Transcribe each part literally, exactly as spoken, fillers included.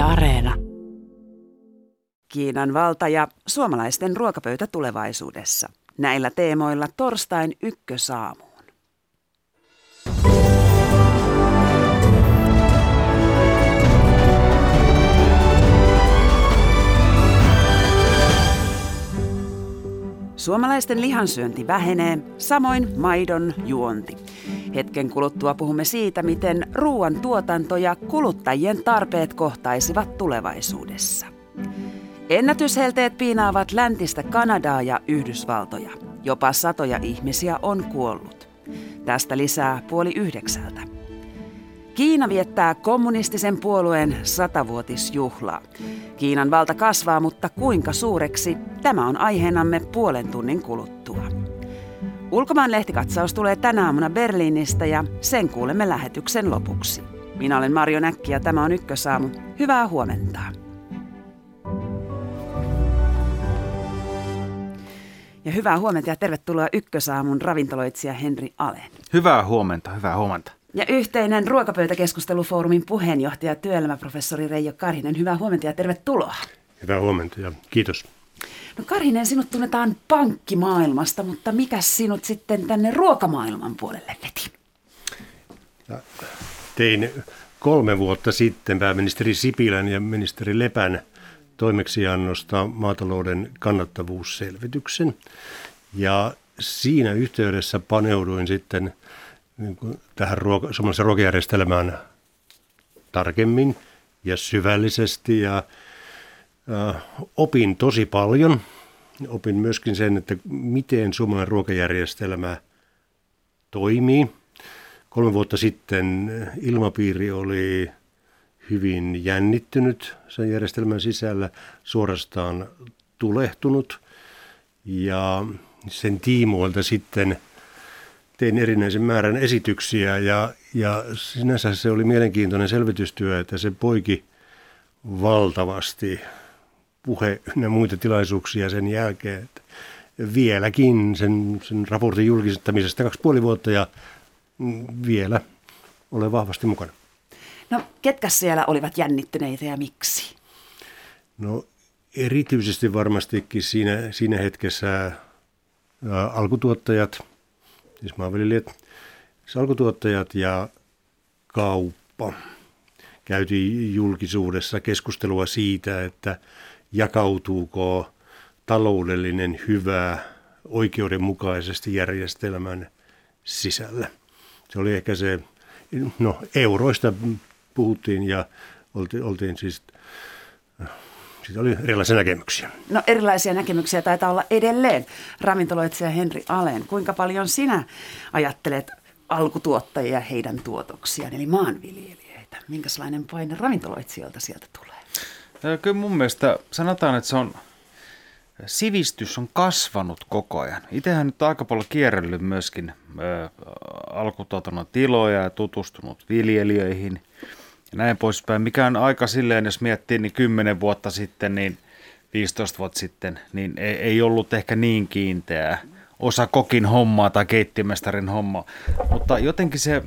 Areena. Kiinan valta ja suomalaisten ruokapöytä tulevaisuudessa. Näillä teemoilla torstain ykkösaamuun. Suomalaisten lihansyönti vähenee, samoin maidon juonti. Hetken kuluttua puhumme siitä, miten ruoan tuotanto ja kuluttajien tarpeet kohtaisivat tulevaisuudessa. Ennätyshelteet piinaavat läntistä Kanadaa ja Yhdysvaltoja. Jopa satoja ihmisiä on kuollut. Tästä lisää puoli yhdeksältä. Kiina viettää kommunistisen puolueen satavuotisjuhlaa. Kiinan valta kasvaa, mutta kuinka suureksi? Tämä on aiheenamme puolen tunnin kuluttua. Ulkomaan lehtikatsaus tulee tänä aamuna Berliinistä ja sen kuulemme lähetyksen lopuksi. Minä olen Marjo Näkki ja tämä on Ykkösaamu. Hyvää huomenta. Ja hyvää huomenta ja tervetuloa Ykkösaamun ravintoloitsija Henri Alén. Hyvää huomenta, hyvää huomenta. Ja yhteinen ruokapöytäkeskustelufoorumin puheenjohtaja, työelämäprofessori Reijo Karhinen. Hyvää huomenta ja tervetuloa. Hyvää huomenta ja kiitos. No Karhinen, sinut tunnetaan pankkimaailmasta, mutta mikä sinut sitten tänne ruokamaailman puolelle veti? Tein kolme vuotta sitten pääministeri Sipilän ja ministeri Lepän toimeksiannosta maatalouden kannattavuusselvityksen. Ja siinä yhteydessä paneuduin sitten niin kuin tähän ruoka, suomalaisen ruokajärjestelmään tarkemmin ja syvällisesti ja äh, opin tosi paljon. Opin myöskin sen, että miten suomalainen ruokajärjestelmä toimii. Kolme vuotta sitten ilmapiiri oli hyvin jännittynyt sen järjestelmän sisällä, suorastaan tulehtunut ja sen tiimoilta sitten tein erinäisen määrän esityksiä ja, ja sinänsä se oli mielenkiintoinen selvitystyö, että se poiki valtavasti puhe ja muita tilaisuuksia sen jälkeen. Että vieläkin sen, sen raportin julkistamisesta kaksi puoli vuotta ja vielä olen vahvasti mukana. No ketkä siellä olivat jännittyneitä ja miksi? No erityisesti varmastikin siinä, siinä hetkessä ä, alkutuottajat, siis maanviljelijät, siis alkutuottajat ja kauppa. Käytiin julkisuudessa keskustelua siitä, että jakautuuko taloudellinen hyvä oikeudenmukaisesti järjestelmän sisällä. Se oli ehkä se, no euroista puhuttiin ja oltiin, oltiin siis, siitä oli erilaisia näkemyksiä. No erilaisia näkemyksiä taitaa olla edelleen. Ravintoloitsija Henri Alén, kuinka paljon sinä ajattelet alkutuottajia ja heidän tuotoksiaan, eli maanviljelijöitä? Minkälainen paine ravintoloitsijoilta sieltä tulee? Kyllä mun mielestä sanotaan, että se on, sivistys on kasvanut koko ajan. Itsehän nyt aika paljon kierrellyt myöskin ä, alkutuotannon tiloja ja tutustunut viljelijöihin ja näin poispäin. Mikä on aika silleen, jos miettii, niin kymmenen vuotta sitten, niin viisitoista vuotta sitten, niin ei, ei ollut ehkä niin kiinteää osa kokin hommaa tai keittiömestarin hommaa. Mutta jotenkin se,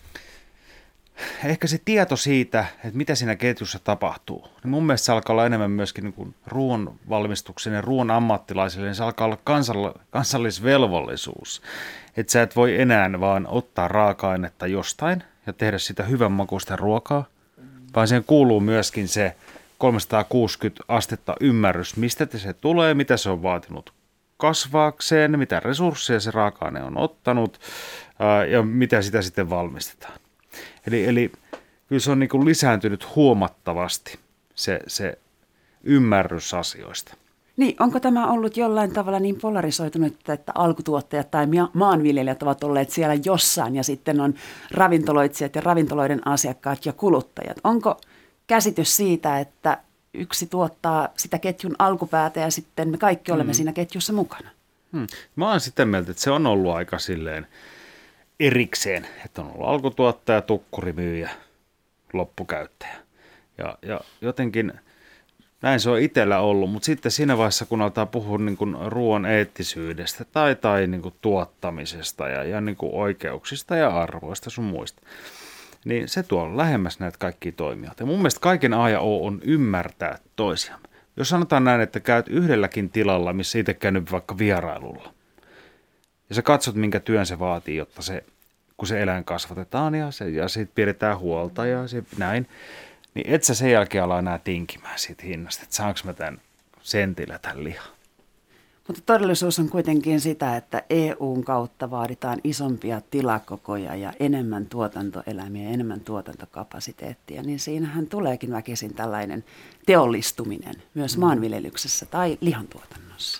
ehkä se tieto siitä, että mitä siinä ketjussa tapahtuu, niin mun mielestä se alkaa olla enemmän myöskin niin kuin ruoan valmistuksen ja ruoan ammattilaisille, niin se alkaa olla kansall- kansallisvelvollisuus. Että sä et voi enää vaan ottaa raaka-ainetta jostain ja tehdä sitä hyvän makuista ruokaa, vaan siihen kuuluu myöskin se kolmesataakuusikymmentä astetta ymmärrys, mistä se tulee, mitä se on vaatinut kasvaakseen, mitä resursseja se raaka-aine on ottanut ää, ja mitä sitä sitten valmistetaan. Eli, eli kyllä se on niin kuin lisääntynyt huomattavasti se, se ymmärrys asioista. Niin, onko tämä ollut jollain tavalla niin polarisoitunut, että alkutuottajat tai maanviljelijät ovat olleet siellä jossain ja sitten on ravintoloitsijat ja ravintoloiden asiakkaat ja kuluttajat? Onko käsitys siitä, että yksi tuottaa sitä ketjun alkupäätä ja sitten me kaikki olemme hmm. siinä ketjussa mukana? Hmm. Mä oon sitä mieltä, että se on ollut aika silleen erikseen, että on ollut alkutuottaja, tukkurimyyjä, loppukäyttäjä. Ja, ja jotenkin näin se on itsellä ollut, mutta sitten siinä vaiheessa, kun aletaan puhua niin kuin ruoan eettisyydestä tai, tai niin kuin tuottamisesta ja, ja niin kuin oikeuksista ja arvoista sun muista, niin se tuo lähemmäs näitä kaikkia toimijoita. Ja mun mielestä kaiken A ja O on ymmärtää toisiamme. Jos sanotaan näin, että käyt yhdelläkin tilalla, missä itse käynyt vaikka vierailulla, ja sä katsot, minkä työn se vaatii, jotta se, kun se eläin kasvatetaan ja, se, ja siitä pidetään huolta ja se, näin, niin et sä sen jälkeen ala enää tinkimään siitä hinnasta, että saanko mä tämän sentillä tämän lihan. Mutta todellisuus on kuitenkin sitä, että E U:n kautta vaaditaan isompia tilakokoja ja enemmän tuotantoeläimiä ja enemmän tuotantokapasiteettia, niin siinähän tuleekin väkisin tällainen teollistuminen myös maanviljelyksessä tai lihantuotannossa.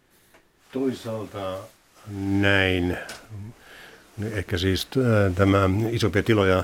Toisaalta näin. Ehkä siis tämä isompia tiloja,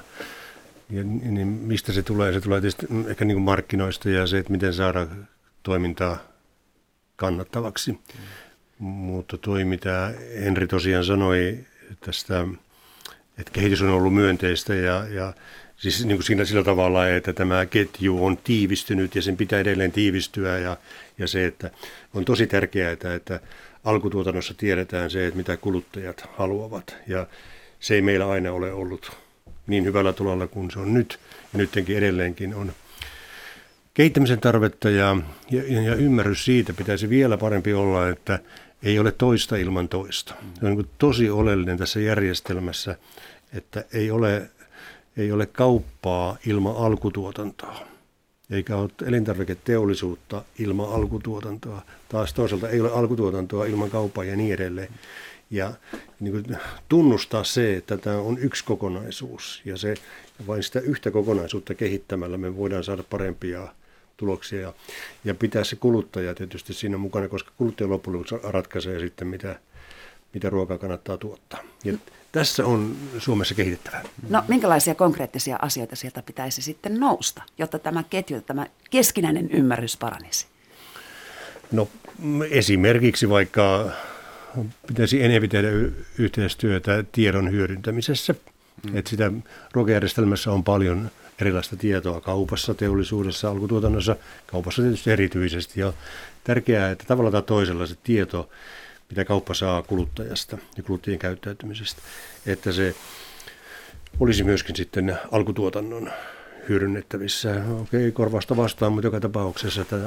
niin mistä se tulee? Se tulee tietysti ehkä niin kuin markkinoista ja se, että miten saada toimintaa kannattavaksi. Mm. Mutta toi, mitä Henri tosiaan sanoi tästä, että kehitys on ollut myönteistä ja, ja siis niin kuin siinä sillä tavalla, että tämä ketju on tiivistynyt ja sen pitää edelleen tiivistyä ja, ja se, että on tosi tärkeää, että, että alkutuotannossa tiedetään se, että mitä kuluttajat haluavat ja se ei meillä aina ole ollut niin hyvällä tulalla kuin se on nyt ja nytkin edelleenkin on kehittämisen tarvetta ja, ja, ja ymmärrys siitä pitäisi vielä parempi olla, että ei ole toista ilman toista. Se on niin tosi oleellinen tässä järjestelmässä, että ei ole, ei ole kauppaa ilman alkutuotantoa, eikä ole elintarviketeollisuutta ilman alkutuotantoa. Taas toisaalta ei ole alkutuotantoa ilman kauppaa ja niin edelleen. Ja niin kuin tunnustaa se, että tämä on yksi kokonaisuus ja se, vain sitä yhtä kokonaisuutta kehittämällä me voidaan saada parempia tuloksia ja, ja pitää se kuluttaja tietysti siinä mukana, koska kuluttaja loppujen lopuksi ratkaisee sitten, mitä, mitä ruokaa kannattaa tuottaa. Ja tässä on Suomessa kehitettävää. No minkälaisia konkreettisia asioita sieltä pitäisi sitten nousta, jotta tämä ketju, tämä keskinäinen ymmärrys paranisi? No esimerkiksi vaikka pitäisi enemmän tehdä yhteistyötä tiedon hyödyntämisessä. Mm. Että sitä ruokajärjestelmässä on paljon erilaista tietoa kaupassa, teollisuudessa, alkutuotannossa, kaupassa tietysti erityisesti. Ja tärkeää, että tavalla tai toisella se tieto, mitä kauppa saa kuluttajasta ja kuluttajien käyttäytymisestä, että se olisi myöskin sitten alkutuotannon hyödynnettävissä. Okei, korvausta vastaan, mutta joka tapauksessa että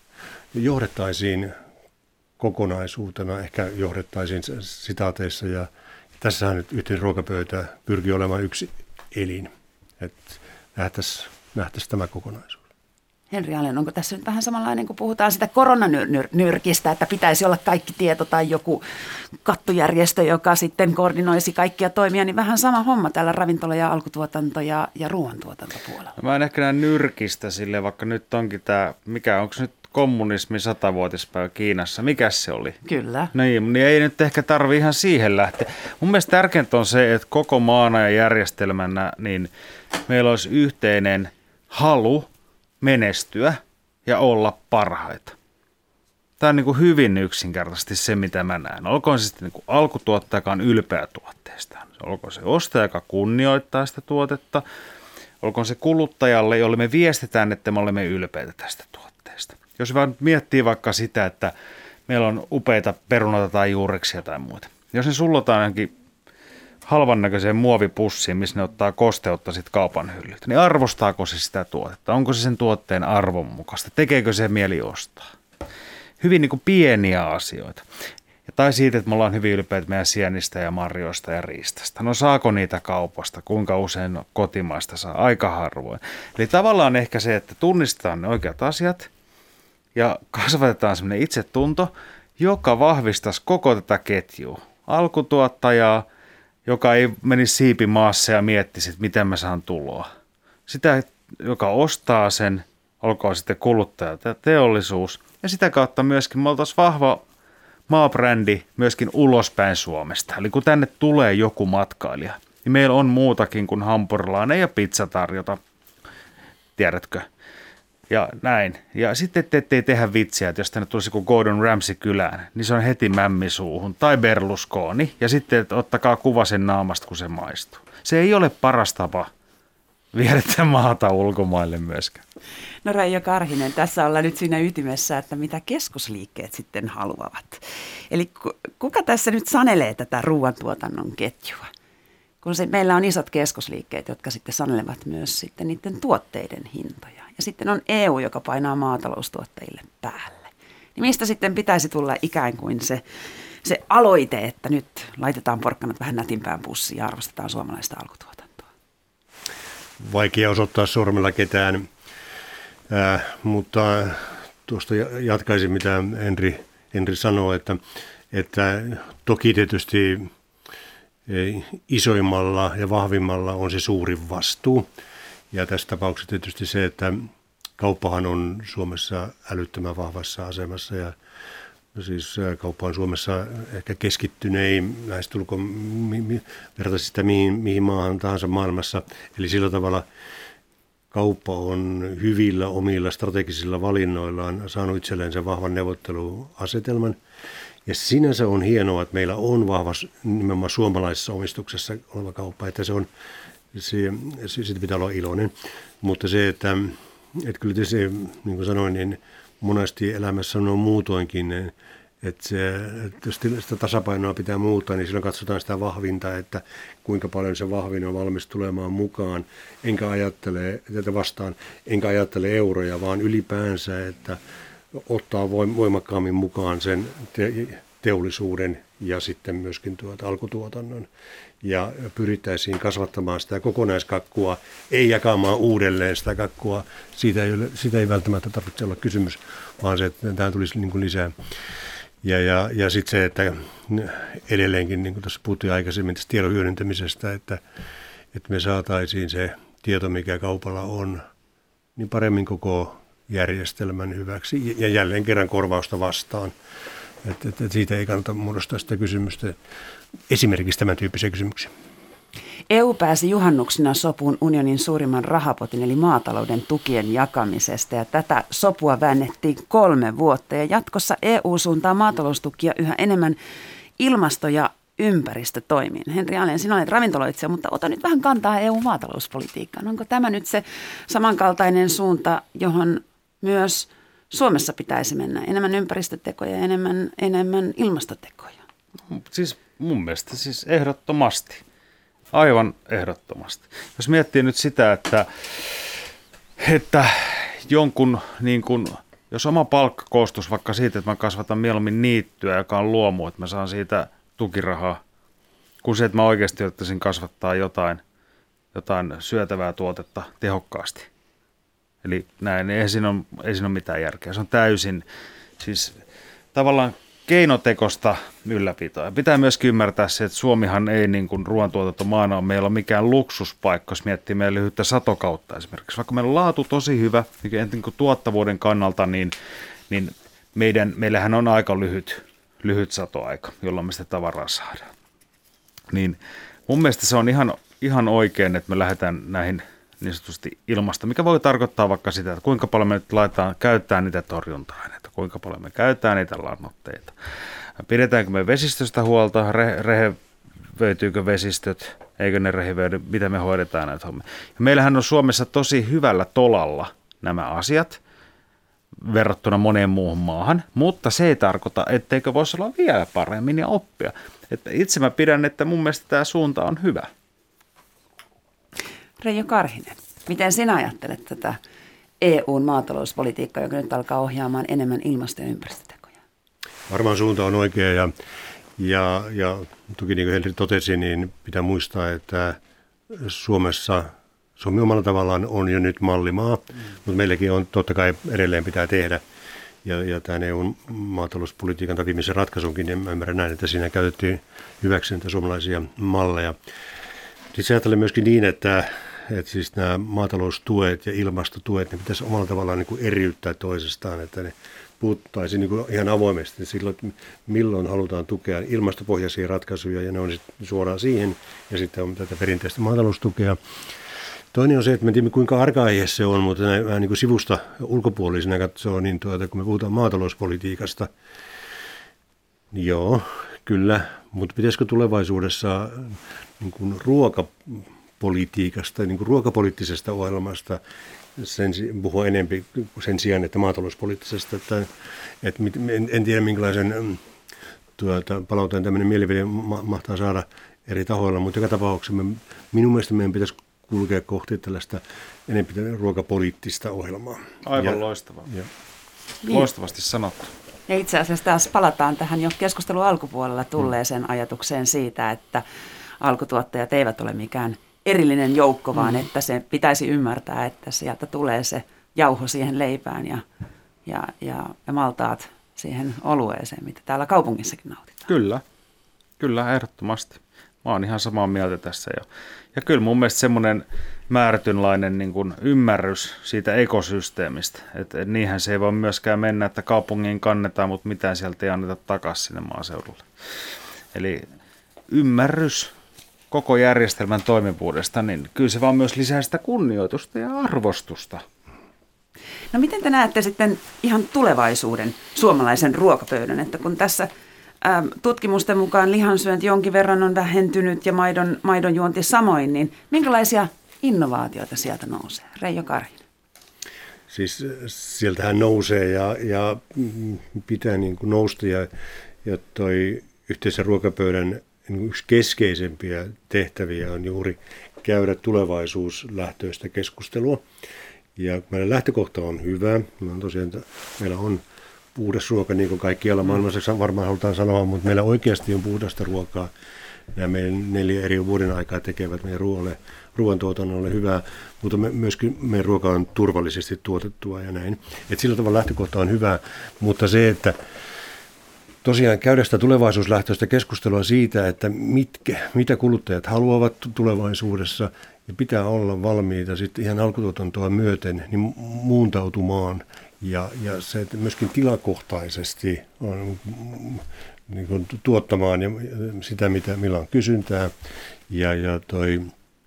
johdettaisiin kokonaisuutena, ehkä johdettaisiin sitaateissa ja tässähän nyt yhteen ruokapöytä pyrkii olemaan yksi elin, että nähtäisiin, nähtäisiin tämä kokonaisuus. Henri Alén, onko tässä nyt vähän samanlainen, kun puhutaan sitä koronanyrkistä, että pitäisi olla kaikki tieto tai joku kattujärjestö, joka sitten koordinoisi kaikkia toimia, niin vähän sama homma täällä ravintola- ja alkutuotanto- ja, ja ruoantuotantopuolella. Mä en ehkä näe nyrkistä sille, vaikka nyt onkin tämä, mikä onko nyt kommunismi satavuotispäivä Kiinassa, mikä se oli? Kyllä. Niin, niin ei nyt ehkä tarvi ihan siihen lähteä. Mun mielestä tärkeintä on se, että koko maana ja järjestelmänä niin meillä olisi yhteinen halu menestyä ja olla parhaita. Tämä on niin kuin hyvin yksinkertaisesti se, mitä mä näen. Olkoon se sitten niin kuin alkutuottaja, joka on ylpeä tuotteestaan. Olkoon se ostaja, joka kunnioittaa sitä tuotetta. Olkoon se kuluttajalle, jolle me viestitään, että me olemme ylpeitä tästä tuotteesta. Jos vaan miettii vaikka sitä, että meillä on upeita perunoita tai juureksia tai muuta. Jos ne sullotaan johonkin halvan näköiseen muovipussiin, missä ne ottaa kosteutta sitten kaupan hyllyltä, niin arvostaako se sitä tuotetta? Onko se sen tuotteen arvon mukaista? Tekeekö se mieli ostaa? Hyvin niin kuin pieniä asioita. Ja tai siitä, että me ollaan hyvin ylpeitä meidän sienistä ja marjoista ja riistasta. No saako niitä kaupasta? Kuinka usein kotimaista saa? Aika harvoin. Eli tavallaan ehkä se, että tunnistetaan ne oikeat asiat ja kasvatetaan semmoinen itsetunto, joka vahvistaisi koko tätä ketjua. Alkutuottajaa, joka ei menisi siipimaassa ja miettisi, että miten mä saan tuloa. Sitä, joka ostaa sen, olkoon sitten kuluttaja ja teollisuus. Ja sitä kautta myöskin me oltaisiin vahva maabrändi myöskin ulospäin Suomesta. Eli kun tänne tulee joku matkailija, niin meillä on muutakin kuin hampurilainen ja pizza tarjota. Tiedätkö? Ja näin. Ja sitten ettei tehdä vitsiä, että jos tänne tulisi joku Gordon Ramsay kylään, niin se on heti mämmi suuhun. Tai Berlusconi. Ja sitten että ottakaa kuva sen naamasta, kun se maistuu. Se ei ole paras tapa viedä maata ulkomaille myöskään. No Reijo Karhinen, tässä ollaan nyt siinä ytimessä, että mitä keskusliikkeet sitten haluavat. Eli kuka tässä nyt sanelee tätä ruoantuotannon ketjua? kun se, meillä on isot keskusliikkeet, jotka sitten sanelevat myös sitten niiden tuotteiden hintoja. Ja sitten on E U, joka painaa maataloustuottajille päälle. Niin mistä sitten pitäisi tulla ikään kuin se, se aloite, että nyt laitetaan porkkanat vähän nätimpään pussiin ja arvostetaan suomalaista alkutuotantoa? Vaikea osoittaa sormella ketään, äh, mutta tuosta jatkaisin, mitä Henri, Henri sanoi, että, että toki tietysti isoimmalla ja vahvimmalla on se suurin vastuu. Ja tässä tapauksessa tietysti se, että kauppahan on Suomessa älyttömän vahvassa asemassa ja siis kauppa on Suomessa ehkä keskittynein lähestulkoon vertaisi sitä mihin, mihin maahan tahansa maailmassa. Eli sillä tavalla kauppa on hyvillä omilla strategisilla valinnoillaan saanut itselleen sen vahvan neuvotteluasetelman. Ja sinänsä on hienoa, että meillä on vahva nimenomaan suomalaisessa omistuksessa oleva kauppa, että se on, se, siitä pitää olla iloinen. Mutta se, että, että kyllä tietysti, niin kuin sanoin, niin monesti elämässä on muutoinkin, että, se, että jos sitä tasapainoa pitää muuttaa, niin silloin katsotaan sitä vahvinta, että kuinka paljon se vahvin on valmis tulemaan mukaan. Enkä ajattele tätä vastaan, enkä ajattele euroja, vaan ylipäänsä, että ottaa voimakkaammin mukaan sen te- teollisuuden ja sitten myöskin tuota alkutuotannon. Ja pyrittäisiin kasvattamaan sitä kokonaiskakkua, ei jakamaan uudelleen sitä kakkua. Siitä ei, ole, siitä ei välttämättä tarvitse olla kysymys, vaan se, että tämä tulisi niin kuin lisää. Ja, ja, ja sitten se, että edelleenkin, niin kuin tuossa puhuttiin aikaisemmin tästä tiedon hyödyntämisestä, että, että me saataisiin se tieto, mikä kaupalla on, niin paremmin koko järjestelmän hyväksi ja jälleen kerran korvausta vastaan. Että, että siitä ei kannata muodostaa sitä kysymystä, esimerkiksi tämän tyyppisiä kysymyksiä. E U pääsi juhannuksena sopuun unionin suurimman rahapotin eli maatalouden tukien jakamisesta ja tätä sopua väännettiin kolme vuotta ja jatkossa E U suuntaa maataloustukia yhä enemmän ilmasto- ja ympäristötoimiin. Henri Alén, sinä olet ravintoloitsija, mutta ota nyt vähän kantaa E U-maatalouspolitiikkaan. Onko tämä nyt se samankaltainen suunta, johon myös Suomessa pitäisi mennä? Enemmän ympäristötekoja ja enemmän, enemmän ilmastotekoja? Siis mun mielestä siis ehdottomasti. Aivan ehdottomasti. Jos miettii nyt sitä, että, että jonkun, niin kuin, jos oma palkka koostuisi vaikka siitä, että mä kasvatan mieluummin niittyä, joka on luomu, että mä saan siitä tukirahaa, kuin se, että mä oikeasti ottaisin kasvattaa jotain, jotain syötävää tuotetta tehokkaasti. Eli näin, ei siinä ole, ei siinä ole mitään järkeä. Se on täysin, siis tavallaan keinotekosta ylläpitoa. Ja pitää myös ymmärtää se, että Suomihan ei niin kuin ruoantuotantomaana ole meillä on mikään luksuspaikka, jos miettii meidän lyhyttä satokautta esimerkiksi. Vaikka meillä on laatu tosi hyvä, niin kuin tuottavuuden kannalta, niin, niin meidän, meillähän on aika lyhyt, lyhyt satoaika, jolloin me sitä tavaraa saadaan. Niin mun mielestä se on ihan, ihan oikein, että me lähdetään näihin niin sanotusti ilmasta, mikä voi tarkoittaa vaikka sitä, että kuinka paljon me nyt laitetaan, käytetään niitä torjunta-aineita, kuinka paljon me käytetään niitä lannoitteita. Pidetäänkö me vesistöstä huolta, re, rehevöityykö vesistöt, eikö ne rehevöidy, miten me hoidetaan näitä hommia. Ja meillähän on Suomessa tosi hyvällä tolalla nämä asiat verrattuna moneen muuhun maahan, mutta se ei tarkoita, etteikö voisi olla vielä paremmin ja oppia. Että itse mä pidän, että mun mielestä tämä suunta on hyvä. Reijo Karhinen, miten sinä ajattelet tätä E U:n maatalouspolitiikkaa, joka nyt alkaa ohjaamaan enemmän ilmasto- ja ympäristötekoja? Varmaan suunta on oikea ja, ja, ja toki niin kuin Henri totesi, niin pitää muistaa, että Suomessa, Suomi omalla tavallaan on jo nyt mallimaa, mm. mutta meilläkin on totta kai edelleen pitää tehdä. Ja, ja tämän E U:n maatalouspolitiikan tai viimeisen ratkaisunkin, niin mä ymmärrän näin, että siinä käytettiin hyväksi niitä suomalaisia malleja. Sitten ajattelen myöskin niin, että, että siis nämä maataloustuet ja ilmastotuet, ne pitäisi omalla tavallaan niin kuin eriyttää toisestaan, että ne puhuttaisiin niin kuin ihan avoimesti silloin, että milloin halutaan tukea ilmastopohjaisia ratkaisuja, ja ne on sitten suoraan siihen, ja sitten on tätä perinteistä maataloustukea. Toinen on se, että mä en tiedä kuinka arka-aihe se on, mutta näin vähän niin kuin sivusta ulkopuolisena katsoo, niin tuota, kun me puhutaan maatalouspolitiikasta, niin joo, kyllä, mutta pitäisikö tulevaisuudessa niin kuin ruokapolitiikasta, niin kuin ruokapoliittisesta ohjelmasta sen, puhua enemmän sen sijaan, että maatalouspoliittisesta. Että, että en, en tiedä, minkälaisen tuota, palauteen tämmöinen mielipide mahtaa saada eri tahoilla, mutta joka tapauksessa me, minun mielestä meidän pitäisi kulkea kohti tällaista enemmän ruokapoliittista ohjelmaa. Aivan ja, loistavaa. Ja. Loistavasti sanottu. Ja itse asiassa taas palataan tähän jo keskustelun alkupuolella tulleeseen hmm. ajatukseen siitä, että alkutuottajat eivät ole mikään erillinen joukko, vaan hmm. että se pitäisi ymmärtää, että sieltä tulee se jauho siihen leipään ja, ja, ja, ja maltaat siihen olueeseen, mitä täällä kaupungissakin nautitaan. Kyllä, kyllä ehdottomasti. Mä oon ihan samaa mieltä tässä. Ja, ja kyllä mun mielestä semmoinen määrätynlainen niin kuin ymmärrys siitä ekosysteemistä, että et niinhän se ei voi myöskään mennä, että kaupungiin kannetaan, mutta mitään sieltä ei anneta takaisin sinne maaseudulle. Eli ymmärrys koko järjestelmän toimivuudesta, niin kyllä se vaan myös lisää sitä kunnioitusta ja arvostusta. No miten te näette sitten ihan tulevaisuuden suomalaisen ruokapöydän, että kun tässä ä, tutkimusten mukaan lihansyönti jonkin verran on vähentynyt ja maidon, maidon juonti samoin, niin minkälaisia innovaatioita sieltä nousee? Reijo Karhinen. Siis sieltähän nousee ja, ja pitää niin kuin nousta ja, ja toi yhteisen ruokapöydän niin yksi keskeisempiä tehtäviä on juuri käydä tulevaisuuslähtöistä keskustelua. Ja meidän lähtökohta on hyvä. On tosiaan, meillä on puhdas ruoka, niin kuin kaikkialla maailmassa varmaan halutaan sanoa, mutta meillä oikeasti on puhdasta ruokaa. Nämä meidän neljä eri vuoden aikaa tekevät meidän ruoalle, ruoantuotannolle hyvää, mutta me, myöskin meidän ruoka on turvallisesti tuotettua ja näin. Et sillä tavalla lähtökohta on hyvä, mutta se, että tosiaan käydä sitä tulevaisuuslähtöistä keskustelua siitä, että mitkä, mitä kuluttajat haluavat tulevaisuudessa, ja pitää olla valmiita sitten ihan alkutuotantoa myöten niin muuntautumaan ja, ja se, että myöskin tilakohtaisesti on, niin kuin, tuottamaan ja sitä, mitä, millä on kysyntää. Ja, ja toi,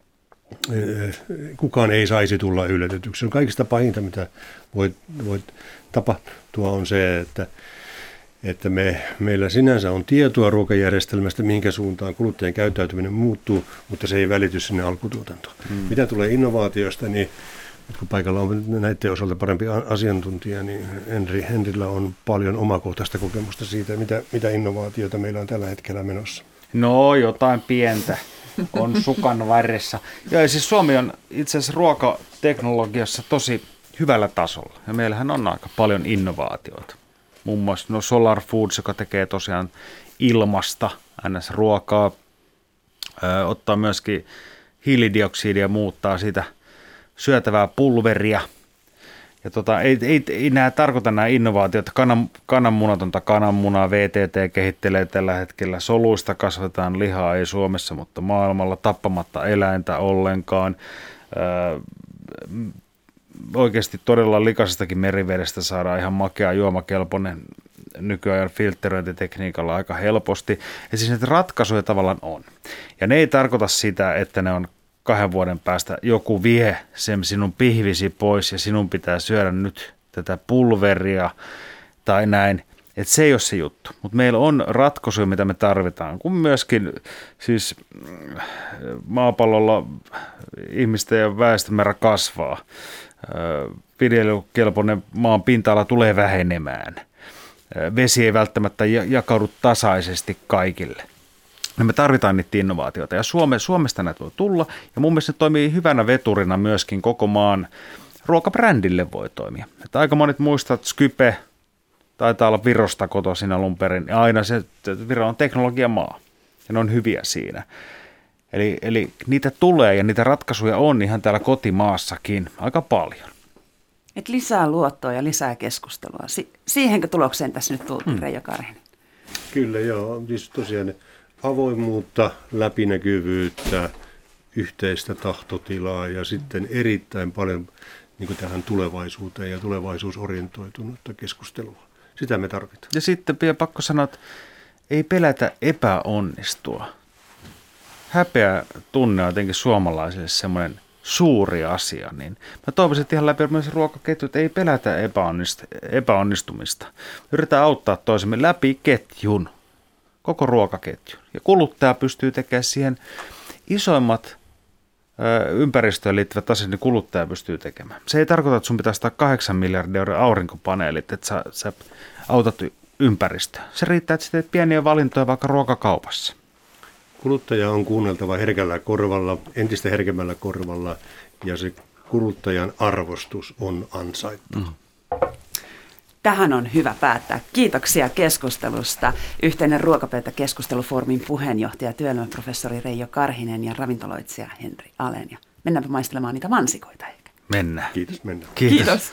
kukaan ei saisi tulla yllätetyksi. Kaikista pahinta, mitä voi, voi tapahtua, on se, että että me, meillä sinänsä on tietoa ruokajärjestelmästä, mihinkä suuntaan kuluttajien käyttäytyminen muuttuu, mutta se ei välity sinne alkutuotantoon. Hmm. Mitä tulee innovaatioista, niin nyt kun paikalla on näiden osalta parempi asiantuntija, niin Henri, Henrillä on paljon omakohtaista kokemusta siitä, mitä, mitä innovaatioita meillä on tällä hetkellä menossa. No, jotain pientä on sukan varressa. Ja siis Suomi on itse asiassa ruokateknologiassa tosi hyvällä tasolla, ja meillähän on aika paljon innovaatioita. Muun muassa no Solar Foods, joka tekee tosiaan ilmasta ns. Ruokaa, ö, ottaa myöskin hiilidioksidia ja muuttaa siitä syötävää pulveria. Ja tota, ei, ei, ei nämä tarkoita nämä innovaatiot. Kanan, kananmunatonta kananmunaa V T T kehittelee tällä hetkellä. Soluista kasvatetaan lihaa, ei Suomessa, mutta maailmalla tappamatta eläintä ollenkaan. Ö, Oikeasti todella likaisestakin merivedestä saadaan ihan makea juomakelpoinen nykyajan filtteröintitekniikalla aika helposti. Ja siis näitä ratkaisuja tavallaan on. Ja ne ei tarkoita sitä, että ne on kahden vuoden päästä joku vie sen sinun pihvisi pois ja sinun pitää syödä nyt tätä pulveria tai näin. Että se ei ole se juttu. Mutta meillä on ratkaisuja, mitä me tarvitaan, kun myöskin siis maapallolla ihmisten ja väestömäärä kasvaa. Viljelykelpoinen maan pinta-ala tulee vähenemään. Vesi ei välttämättä jakaudu tasaisesti kaikille. Me tarvitaan niitä innovaatioita ja Suome, Suomesta näitä voi tulla ja mun mielestä ne toimii hyvänä veturina myöskin koko maan ruokabrändille voi toimia. Että aika monet muistat Skype, taitaa olla Virosta kotoisin alun perin ja aina se Viro on teknologiamaa ja ne on hyviä siinä. Eli, eli niitä tulee ja niitä ratkaisuja on ihan täällä kotimaassakin aika paljon. Et lisää luottoa ja lisää keskustelua. Si- siihenkö tulokseen tässä nyt tultiin, hmm. Reijo Karhinen? Kyllä joo, siis tosiaan avoimuutta, läpinäkyvyyttä, yhteistä tahtotilaa ja sitten erittäin paljon niin kuin tähän tulevaisuuteen ja tulevaisuusorientoitunutta keskustelua. Sitä me tarvitaan. Ja sitten vielä pakko sanoa, että ei pelätä epäonnistua. Häpeä tunne on jotenkin suomalaisille semmoinen suuri asia, niin mä toivoisin, että ihan läpi myös ruokaketjut ei pelätä epäonnist- epäonnistumista. Yritetään auttaa toisemme läpi ketjun, koko ruokaketjun. Ja kuluttaja pystyy tekemään siihen isoimmat ö, ympäristöön liittyvät asiat, niin kuluttaja pystyy tekemään. Se ei tarkoita, että sun pitää ostaa kahdeksan miljardin euron aurinkopaneelit, että sä, sä autat ympäristöä. Se riittää, että sä teet pieniä valintoja vaikka ruokakaupassa. kuluttaja on kuunneltava herkällä korvalla, entistä herkemmällä korvalla, ja se kuluttajan arvostus on ansaittu. Mm. Tähän on hyvä päättää. Kiitoksia keskustelusta. Yhteinen ruokapöytäkeskustelufoorumin puheenjohtaja, työelämäprofessori Reijo Karhinen ja ravintoloitsija Henri Alén. Ja mennäänpä maistelemaan niitä mansikoita ehkä. Mennään. Kiitos, mennään. Kiitos. Kiitos.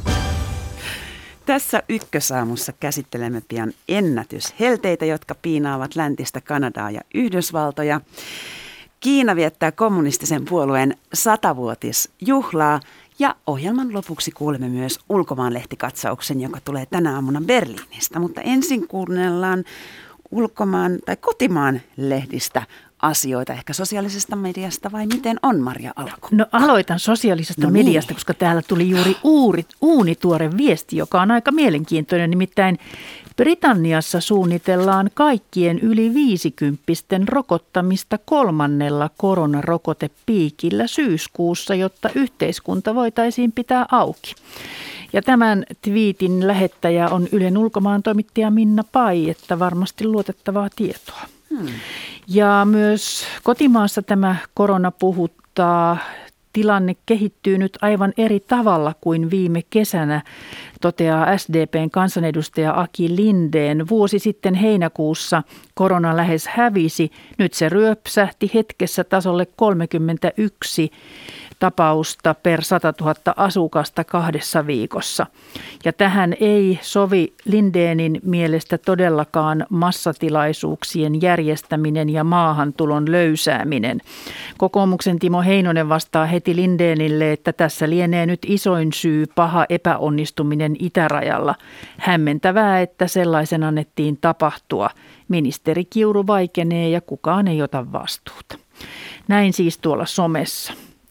Tässä Ykkösaamussa käsittelemme pian ennätyshelteitä, jotka piinaavat läntistä Kanadaa ja Yhdysvaltoja. Kiina viettää kommunistisen puolueen satavuotisjuhlaa ja ohjelman lopuksi kuulemme myös ulkomaanlehtikatsauksen, joka tulee tänä aamuna Berliinistä. Mutta ensin kuunnellaan ulkomaan tai kotimaan lehdistä asioita, ehkä sosiaalisesta mediasta vai miten on, Marja Alako? No aloitan sosiaalisesta no mediasta, niin. Koska täällä tuli juuri uuri, uunituore viesti, joka on aika mielenkiintoinen. Nimittäin Britanniassa suunnitellaan kaikkien yli viisikymppisten rokottamista kolmannella koronarokotepiikillä syyskuussa, jotta yhteiskunta voitaisiin pitää auki. Ja tämän twiitin lähettäjä on Ylen ulkomaan toimittaja Minna Pai, että varmasti luotettavaa tietoa. Hmm. Ja myös kotimaassa tämä korona puhuttaa. Tilanne kehittyy nyt aivan eri tavalla kuin viime kesänä, toteaa S D P:n kansanedustaja Aki Lindén. Vuosi sitten heinäkuussa korona lähes hävisi. Nyt se ryöpsähti hetkessä tasolle kolmekymmentäyksi tapausta per sata tuhatta asukasta kahdessa viikossa. Ja tähän ei sovi Lindénin mielestä todellakaan massatilaisuuksien järjestäminen ja maahantulon löysääminen. Kokoomuksen Timo Heinonen vastaa heti Lindénille, että tässä lienee nyt isoin syy paha epäonnistuminen itärajalla. Hämmentävää, että sellaisen annettiin tapahtua. Ministeri Kiuru vaikenee ja kukaan ei ota vastuuta. Näin siis tuolla somessa.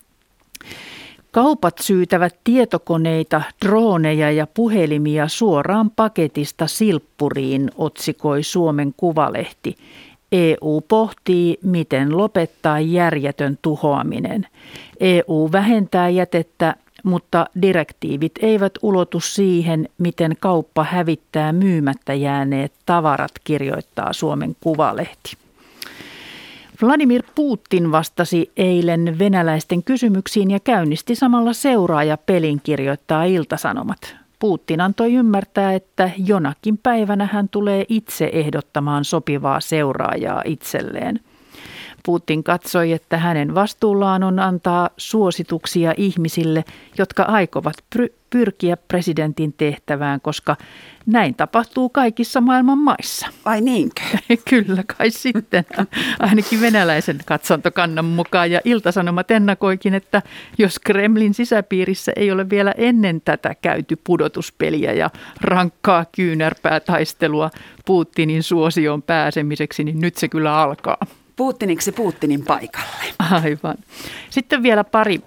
Kaupat syytävät tietokoneita, drooneja ja puhelimia suoraan paketista silppuriin, otsikoi Suomen Kuvalehti. E U pohtii, miten lopettaa järjetön tuhoaminen. E U vähentää jätettä, mutta direktiivit eivät ulotu siihen, miten kauppa hävittää myymättä jääneet tavarat, kirjoittaa Suomen Kuvalehti. Vladimir Putin vastasi eilen venäläisten kysymyksiin ja käynnisti samalla seuraajapelin, kirjoittaa Ilta-Sanomat. Putin antoi ymmärtää, että jonakin päivänä hän tulee itse ehdottamaan sopivaa seuraajaa itselleen. Putin katsoi, että hänen vastuullaan on antaa suosituksia ihmisille, jotka aikovat py- pyrkiä presidentin tehtävään, koska näin tapahtuu kaikissa maailman maissa. Vai niinkö? Kyllä kai sitten, ainakin venäläisen katsontokannan mukaan. Ja Ilta-Sanomat ennakoikin, että jos Kremlin sisäpiirissä ei ole vielä ennen tätä käyty pudotuspeliä ja rankkaa kyynärpäätaistelua Putinin suosioon pääsemiseksi, niin nyt se kyllä alkaa. Putiniksi Putinin paikalle. Aivan. Sitten vielä pari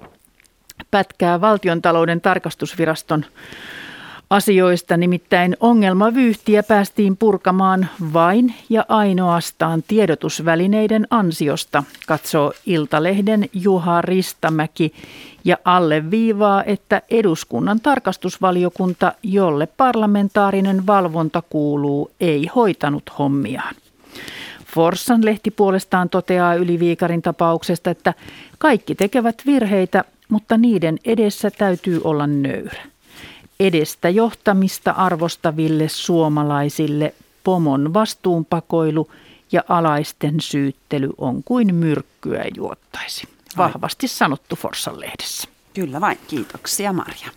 pätkää Valtiontalouden tarkastusviraston asioista, nimittäin ongelmavyyhtiä päästiin purkamaan vain ja ainoastaan tiedotusvälineiden ansiosta, katsoo Iltalehden Juha Ristamäki ja alleviivaa, että eduskunnan tarkastusvaliokunta, jolle parlamentaarinen valvonta kuuluu, ei hoitanut hommiaan. Forssan lehti puolestaan toteaa Yli-Viikarin tapauksesta, että kaikki tekevät virheitä, mutta niiden edessä täytyy olla nöyrä. Edestä johtamista arvostaville suomalaisille pomon vastuunpakoilu ja alaisten syyttely on kuin myrkkyä juottaisi. Vahvasti sanottu Forssan lehdessä. Kyllä vain, kiitoksia Marja.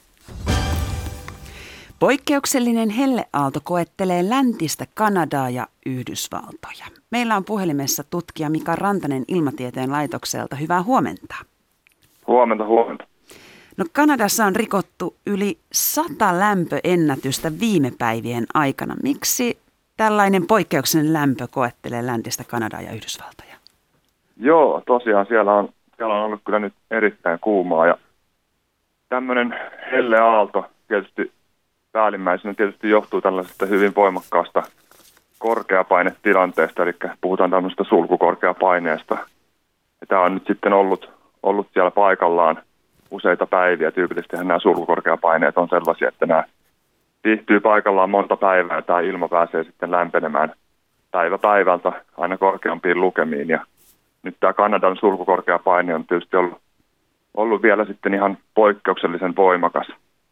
Poikkeuksellinen helleaalto koettelee läntistä Kanadaa ja Yhdysvaltoja. Meillä on puhelimessa tutkija Mika Rantanen Ilmatieteen laitokselta. Hyvää huomenta. Huomenta, huomenta. No Kanadassa on rikottu yli sata lämpöennätystä viime päivien aikana. Miksi tällainen poikkeuksellinen lämpö koettelee läntistä Kanadaa ja Yhdysvaltoja? Joo, tosiaan siellä on, siellä on ollut kyllä nyt erittäin kuumaa ja tämmöinen helleaalto tietysti päällimmäisenä tietysti johtuu tällaisesta hyvin voimakkaasta korkeapainetilanteesta, eli puhutaan tämmöisestä sulkukorkeapaineesta. Ja tämä on nyt sitten ollut, ollut siellä paikallaan useita päiviä. Tyypillisesti nämä sulkukorkeapaineet on sellaisia, että nämä viihtyy paikallaan monta päivää ja tämä ilma pääsee sitten lämpenemään päivä päivältä aina korkeampiin lukemiin. Ja nyt tämä Kanadan sulkukorkea paine on tietysti ollut, ollut vielä sitten ihan poikkeuksellisen voimakas.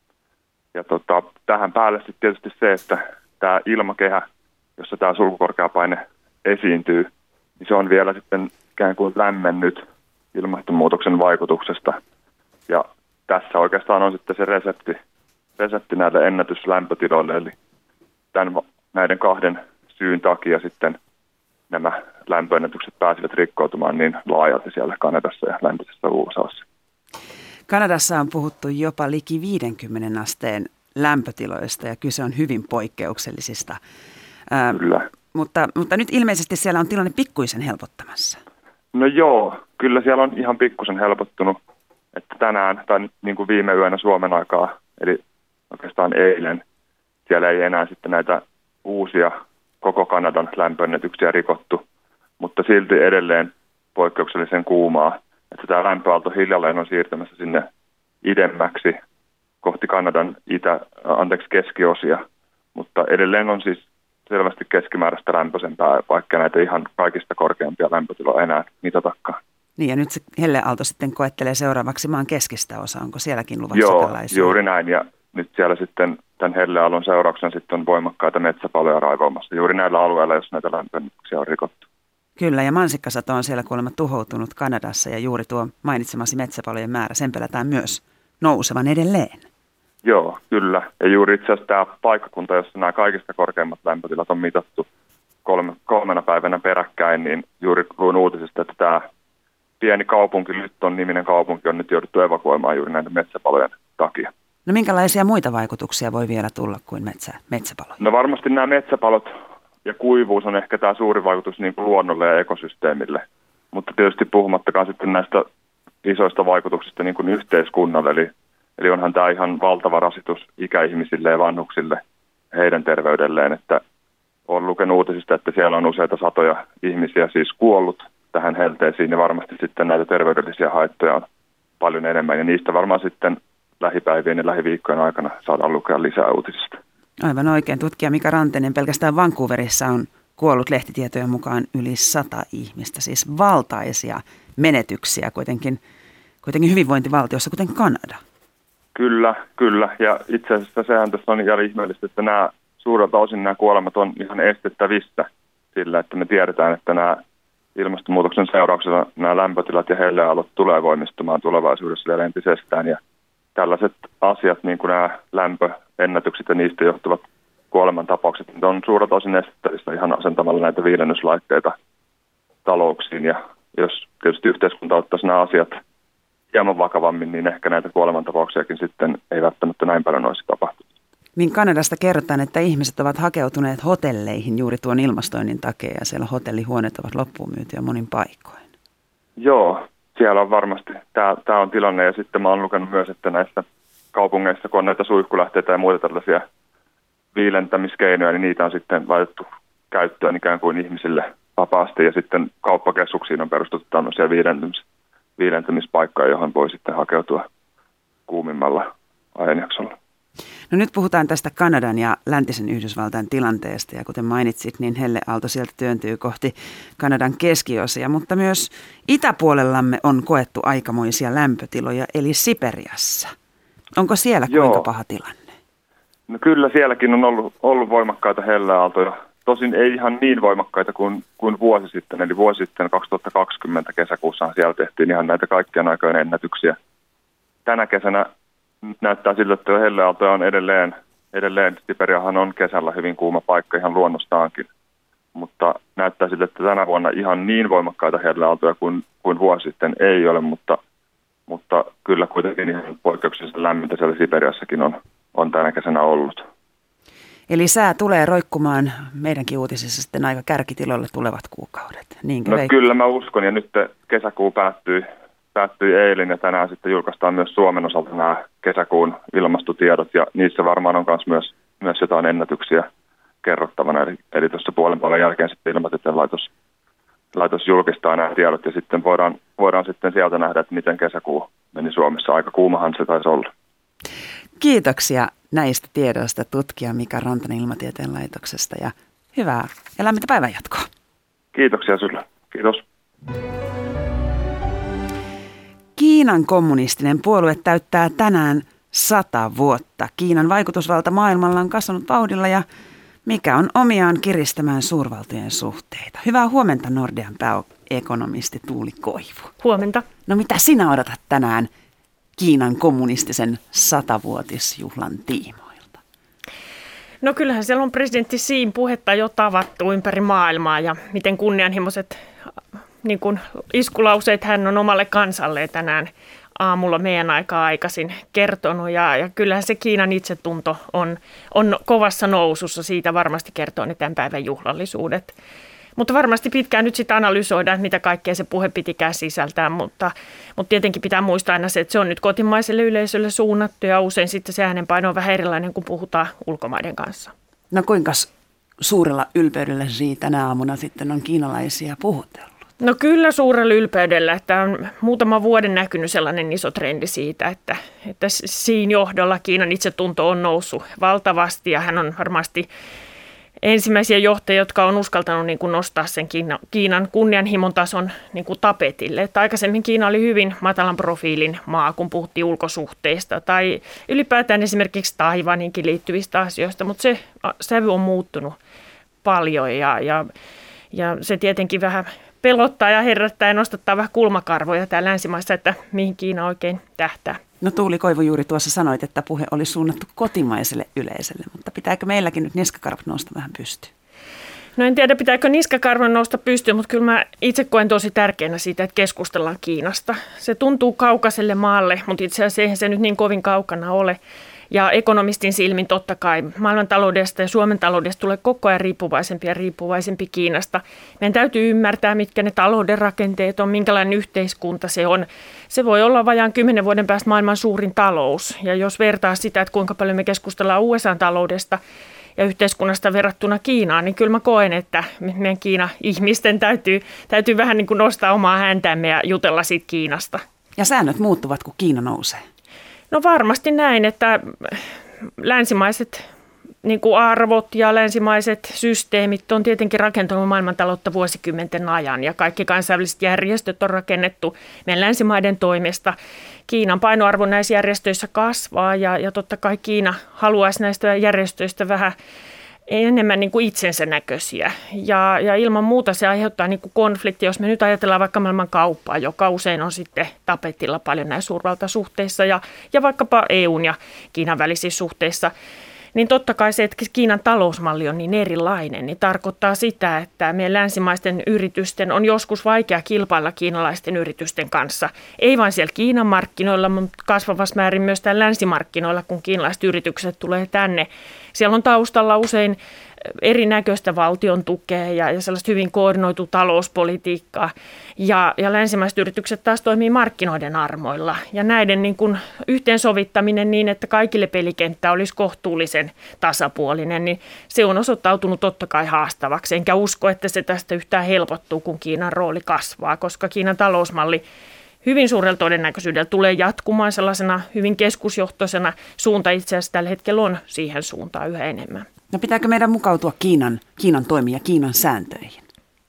Ja tota, tähän päälle sitten tietysti se, että tämä ilmakehä, jossa tämä sulkukorkea paine esiintyy, niin se on vielä sitten ikään kuin lämmennyt ilmastonmuutoksen vaikutuksesta. Ja tässä oikeastaan on sitten se resepti, resepti näille ennätyslämpötiloille, eli tämän, näiden kahden syyn takia sitten nämä lämpöennätykset pääsivät rikkoutumaan niin laajalti siellä Kanadassa ja läntisessä U S A:ssa. Kanadassa on puhuttu jopa liki viidenkymmenen asteen lämpötiloista ja kyse on hyvin poikkeuksellisista. Ää, Kyllä. Mutta, mutta nyt ilmeisesti siellä on tilanne pikkuisen helpottamassa. No joo, kyllä siellä on ihan pikkusen helpottunut, että tänään tai nyt niin kuin viime yönä Suomen aikaa, eli oikeastaan eilen, siellä ei enää sitten näitä uusia koko Kanadan lämpöennätyksiä rikottu, mutta silti edelleen poikkeuksellisen kuumaa, että tämä lämpöaalto hiljalleen on siirtymässä sinne idemmäksi kohti Kanadan itä, anteeksi keskiosia, mutta edelleen on siis selvästi keskimääräistä lämpöisempää, vaikka näitä ihan kaikista korkeampia lämpötiloja enää mitatakaan. Niin ja nyt se helleaalto sitten koettelee seuraavaksi maan keskistä osaa. Onko sielläkin luvassa Joo, tällaisia? juuri näin. Ja nyt siellä sitten tämän helleaallon seurauksena sitten on voimakkaita metsäpaloja raivaamassa juuri näillä alueilla, jos näitä lämpöennätyksiä on rikottu. Kyllä, ja mansikkasato on siellä kuulemma tuhoutunut Kanadassa ja juuri tuo mainitsemasi metsäpalojen määrä, sen pelätään myös nousevan edelleen. Joo, kyllä. Ja juuri itse asiassa tämä paikkakunta, jossa nämä kaikista korkeimmat lämpötilat on mitattu kolme, kolmena päivänä peräkkäin, niin juuri luin uutisista, että tämä pieni kaupunki, Lytton niminen kaupunki, on nyt jouduttu evakuoimaan juuri näiden metsäpalojen takia. No minkälaisia muita vaikutuksia voi vielä tulla kuin metsä, metsäpaloja? No varmasti nämä metsäpalot ja kuivuus on ehkä tämä suuri vaikutus niin kuin luonnolle ja ekosysteemille, mutta tietysti puhumattakaan sitten näistä isoista vaikutuksista niin kuin yhteiskunnalle, eli Eli onhan tämä ihan valtava rasitus ikäihmisille ja vanhuksille heidän terveydelleen, että olen lukenut uutisista, että siellä on useita satoja ihmisiä siis kuollut tähän helteisiin ja varmasti sitten näitä terveydellisiä haittoja on paljon enemmän ja niistä varmaan sitten lähipäivien ja lähiviikkojen aikana saadaan lukea lisää uutisista. Aivan oikein. Tutkija Mika Rantanen pelkästään Vancouverissa on kuollut lehtitietojen mukaan yli sata ihmistä, siis valtaisia menetyksiä kuitenkin, kuitenkin hyvinvointivaltiossa, kuten Kanada. Kyllä, kyllä. Ja itse asiassa sehän tässä on ihan ihmeellistä, että nämä suurelta osin nämä kuolemat on ihan estettävissä sillä, että me tiedetään, että nämä ilmastonmuutoksen seurauksena nämä lämpötilat ja helleaallot tulee voimistumaan tulevaisuudessa vielä entisestään. Ja tällaiset asiat, niin kuin nämä lämpöennätykset ja niistä johtuvat kuolemantapaukset, niin on suurelta osin estettävissä ihan asentamalla näitä viilennyslaitteita talouksiin. Ja jos tietysti yhteiskunta ottaisi nämä asiat hieman vakavammin, niin ehkä näitä kuolemantapauksiakin sitten ei välttämättä näin paljon olisi tapahtunut. Niin Kanadasta kerrotaan, että ihmiset ovat hakeutuneet hotelleihin juuri tuon ilmastoinnin takia ja siellä hotellihuoneet ovat loppuun myytyjä monin paikoin. Joo, siellä on varmasti. Tämä, tämä on tilanne ja sitten mä oon lukenut myös, että näissä kaupungeissa, kun on näitä suihkulähteitä ja muita tällaisia viilentämiskeinoja, niin niitä on sitten laitettu käyttöön ikään kuin ihmisille vapaasti ja sitten kauppakeskuksiin on perustettu tämmöisiä viilentämis- viilentämispaikkoja, johon voi sitten hakeutua kuumimmalla ajanjaksolla. No nyt puhutaan tästä Kanadan ja läntisen Yhdysvaltain tilanteesta ja kuten mainitsit, niin helleaalto sieltä työntyy kohti Kanadan keskiosia, mutta myös itäpuolellamme on koettu aikamoisia lämpötiloja, eli Siperiassa. Onko siellä kuinka Joo. paha tilanne? No kyllä sielläkin on ollut, ollut voimakkaita helleaaltoja. Tosin ei ihan niin voimakkaita kuin, kuin vuosi sitten, eli vuosi sitten kaksituhattakaksikymmentä kesäkuussa siellä tehtiin ihan näitä kaikkien aikojen ennätyksiä. Tänä kesänä näyttää siltä, että helleaaltoja on edelleen, edelleen. Siperiahan on kesällä hyvin kuuma paikka ihan luonnostaankin, mutta näyttää siltä, että tänä vuonna ihan niin voimakkaita helleaaltoja kuin, kuin vuosi sitten ei ole, mutta, mutta kyllä kuitenkin ihan poikkeuksellisen lämmintä siellä Siperiassakin on, on tänä kesänä ollut. Eli sää tulee roikkumaan meidänkin uutisissa sitten aika kärkitiloille tulevat kuukaudet. Niinkö No veik- kyllä mä uskon, ja nyt kesäkuu päättyi, päättyi eilen, ja tänään sitten julkaistaan myös Suomen osalta nämä kesäkuun ilmastotiedot, ja niissä varmaan on myös, myös, myös jotain ennätyksiä kerrottavana. Eli, eli tuossa puolen päivän jälkeen sitten ilmatieteen laitos, laitos julkistaa nämä tiedot, ja sitten voidaan, voidaan sitten sieltä nähdä, että miten kesäkuu meni Suomessa. Aika kuumahan se taisi olla. Kiitoksia näistä tiedoista tutkija Mika Rantanen Ilmatieteen laitoksesta ja hyvää ja lämmintä päivänjatkoa. Kiitoksia sinulle. Kiitos. Kiinan kommunistinen puolue täyttää tänään sata vuotta. Kiinan vaikutusvalta maailmalla on kasvanut vauhdilla ja mikä on omiaan kiristämään suurvaltojen suhteita. Hyvää huomenta Nordean pääekonomisti Tuuli Koivu. Huomenta. No mitä sinä odotat tänään Kiinan kommunistisen satavuotisjuhlan tiimoilta? No kyllähän siellä on presidentti Xiin puhetta jo tavattu ympäri maailmaa ja miten kunnianhimoiset niin kuin iskulauseet hän on omalle kansalle tänään aamulla meidän aikaa aikaisin kertonut. Ja, ja kyllähän se Kiinan itsetunto on, on kovassa nousussa. Siitä varmasti kertoo ne tämän päivän juhlallisuudet. Mutta varmasti pitkään nyt sitten analysoidaan, että mitä kaikkea se puhe pitikään sisältää, mutta, mutta tietenkin pitää muistaa aina se, että se on nyt kotimaiselle yleisölle suunnattu ja usein sitten se äänenpaino on vähän erilainen, kun puhutaan ulkomaiden kanssa. No kuinka suurella ylpeydellä Xi tänä aamuna sitten on kiinalaisia puhutellut? No kyllä suurella ylpeydellä, että on muutama vuoden näkynyt sellainen iso trendi siitä, että, että Xiin johdolla Kiinan itsetunto on noussut valtavasti ja hän on varmasti ensimmäisiä johtajia, jotka on uskaltanut niin kuin nostaa sen Kiina, Kiinan kunnianhimon tason niin kuin tapetille. Että aikaisemmin Kiina oli hyvin matalan profiilin maa, kun puhuttiin ulkosuhteista tai ylipäätään esimerkiksi Taiwaninkin liittyvistä asioista, mutta se sävy on muuttunut paljon ja, ja, ja se tietenkin vähän pelottaa ja herättää ja nostattaa vähän kulmakarvoja täällä länsimaissa, että mihin Kiina oikein tähtää. No Tuuli Koivu, juuri tuossa sanoit, että puhe oli suunnattu kotimaiselle yleisölle, mutta pitääkö meilläkin nyt niskakarvat nousta vähän pystyyn? No en tiedä, pitääkö niskakarvan nousta pystyyn, mutta kyllä mä itse koen tosi tärkeänä siitä, että keskustellaan Kiinasta. Se tuntuu kaukaiselle maalle, mutta itse asiassa eihän se nyt niin kovin kaukana ole. Ja ekonomistin silmin totta kai maailmantaloudesta ja Suomen taloudesta tulee koko ajan riippuvaisempi ja riippuvaisempi Kiinasta. Meidän täytyy ymmärtää, mitkä ne talouden rakenteet on, minkälainen yhteiskunta se on. Se voi olla vajaan kymmenen vuoden päästä maailman suurin talous. Ja jos vertaa sitä, että kuinka paljon me keskustellaan U S A-taloudesta ja yhteiskunnasta verrattuna Kiinaan, niin kyllä mä koen, että meidän Kiina-ihmisten täytyy, täytyy vähän niin kuin nostaa omaa häntäämme ja jutella siitä Kiinasta. Ja säännöt muuttuvat, kun Kiina nousee. No varmasti näin, että länsimaiset niin kuin arvot ja länsimaiset systeemit on tietenkin rakentunut maailmantaloutta vuosikymmenten ajan ja kaikki kansainväliset järjestöt on rakennettu meidän länsimaiden toimesta. Kiinan painoarvo näissä järjestöissä kasvaa ja, ja totta kai Kiina haluaisi näistä järjestöistä vähän enemmän niin kuin itsensä näköisiä ja, ja ilman muuta se aiheuttaa niin kuin konflikti, jos me nyt ajatellaan vaikka maailman kauppaa, joka usein on sitten tapetilla paljon näissä suurvaltasuhteissa ja, ja vaikkapa E U:n ja Kiinan välisissä suhteissa, niin totta kai se, että Kiinan talousmalli on niin erilainen, niin tarkoittaa sitä, että meidän länsimaisten yritysten on joskus vaikea kilpailla kiinalaisten yritysten kanssa. Ei vain siellä Kiinan markkinoilla, mutta kasvavassa määrin myös täällä länsimarkkinoilla, kun kiinalaiset yritykset tulee tänne. Siellä on taustalla usein erinäköistä valtion tukea ja, ja sellaista hyvin koordinoitua talouspolitiikkaa. Ja, ja länsimaiset yritykset taas toimii markkinoiden armoilla. Ja näiden niin kuin yhteensovittaminen niin, että kaikille pelikenttä olisi kohtuullisen tasapuolinen, niin se on osoittautunut totta kai haastavaksi. Enkä usko, että se tästä yhtään helpottuu, kun Kiinan rooli kasvaa, koska Kiinan talousmalli hyvin suurella todennäköisyydellä tulee jatkumaan sellaisena hyvin keskusjohtoisena. Suunta itse asiassa tällä hetkellä on siihen suuntaan yhä enemmän. No pitääkö meidän mukautua Kiinan, Kiinan toimiin ja Kiinan sääntöihin?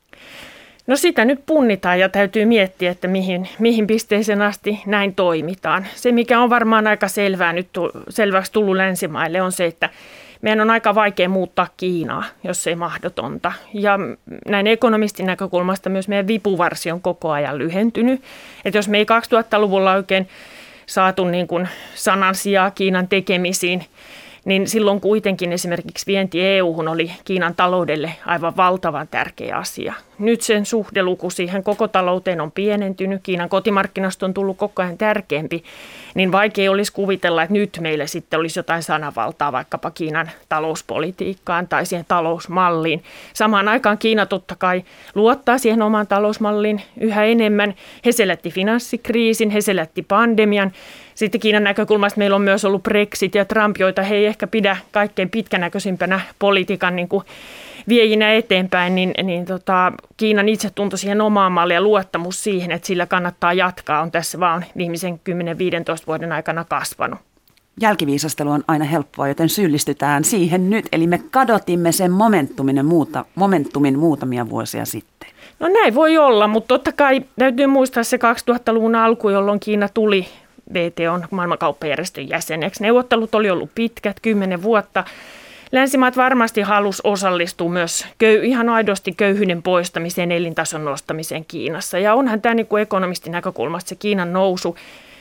No sitä nyt punnitaan ja täytyy miettiä, että mihin, mihin pisteeseen asti näin toimitaan. Se, mikä on varmaan aika selvää nyt selväksi tullut länsimaille, on se, että meidän on aika vaikea muuttaa Kiinaa, jos ei mahdotonta. Ja näin ekonomistin näkökulmasta myös meidän vipuvarsi on koko ajan lyhentynyt. Että jos me ei kaksituhattaluvulla oikein saatu niin kuin sanan sijaa Kiinan tekemisiin, niin silloin kuitenkin esimerkiksi vienti E U:hun oli Kiinan taloudelle aivan valtavan tärkeä asia. Nyt sen suhdeluku siihen koko talouteen on pienentynyt, Kiinan kotimarkkinasta on tullut koko ajan tärkeämpi, niin vaikea olisi kuvitella, että nyt meillä sitten olisi jotain sananvaltaa vaikkapa Kiinan talouspolitiikkaan tai siihen talousmalliin. Samaan aikaan Kiina totta kai luottaa siihen omaan talousmalliin yhä enemmän. He selätti finanssikriisin, he selätti pandemian. Sitten Kiinan näkökulmasta meillä on myös ollut Brexit ja Trump, joita he ei ehkä pidä kaikkein pitkänäköisimpänä politiikan niin kuin viejinä eteenpäin, niin, niin tota, Kiinan itsetunto siihen omaan malliin ja luottamus siihen, että sillä kannattaa jatkaa, on tässä vaan viimeisen kymmenen viisitoista vuoden aikana kasvanut. jälkiviisastelu on aina helppoa, joten syyllistytään siihen nyt. Eli me kadotimme sen momentumin, muuta, momentumin muutamia vuosia sitten. No näin voi olla, mutta totta kai täytyy muistaa se kaksituhattaluvun alku, jolloin Kiina tuli W T O:n maailmankauppajärjestön jäseneksi. Neuvottelut oli ollut pitkät, kymmenen vuotta. Länsimaat varmasti halusi osallistua myös köy, ihan aidosti köyhyyden poistamiseen, elintason nostamiseen Kiinassa. Ja onhan tämä niin kuin ekonomistin näkökulmasta se Kiinan nousu,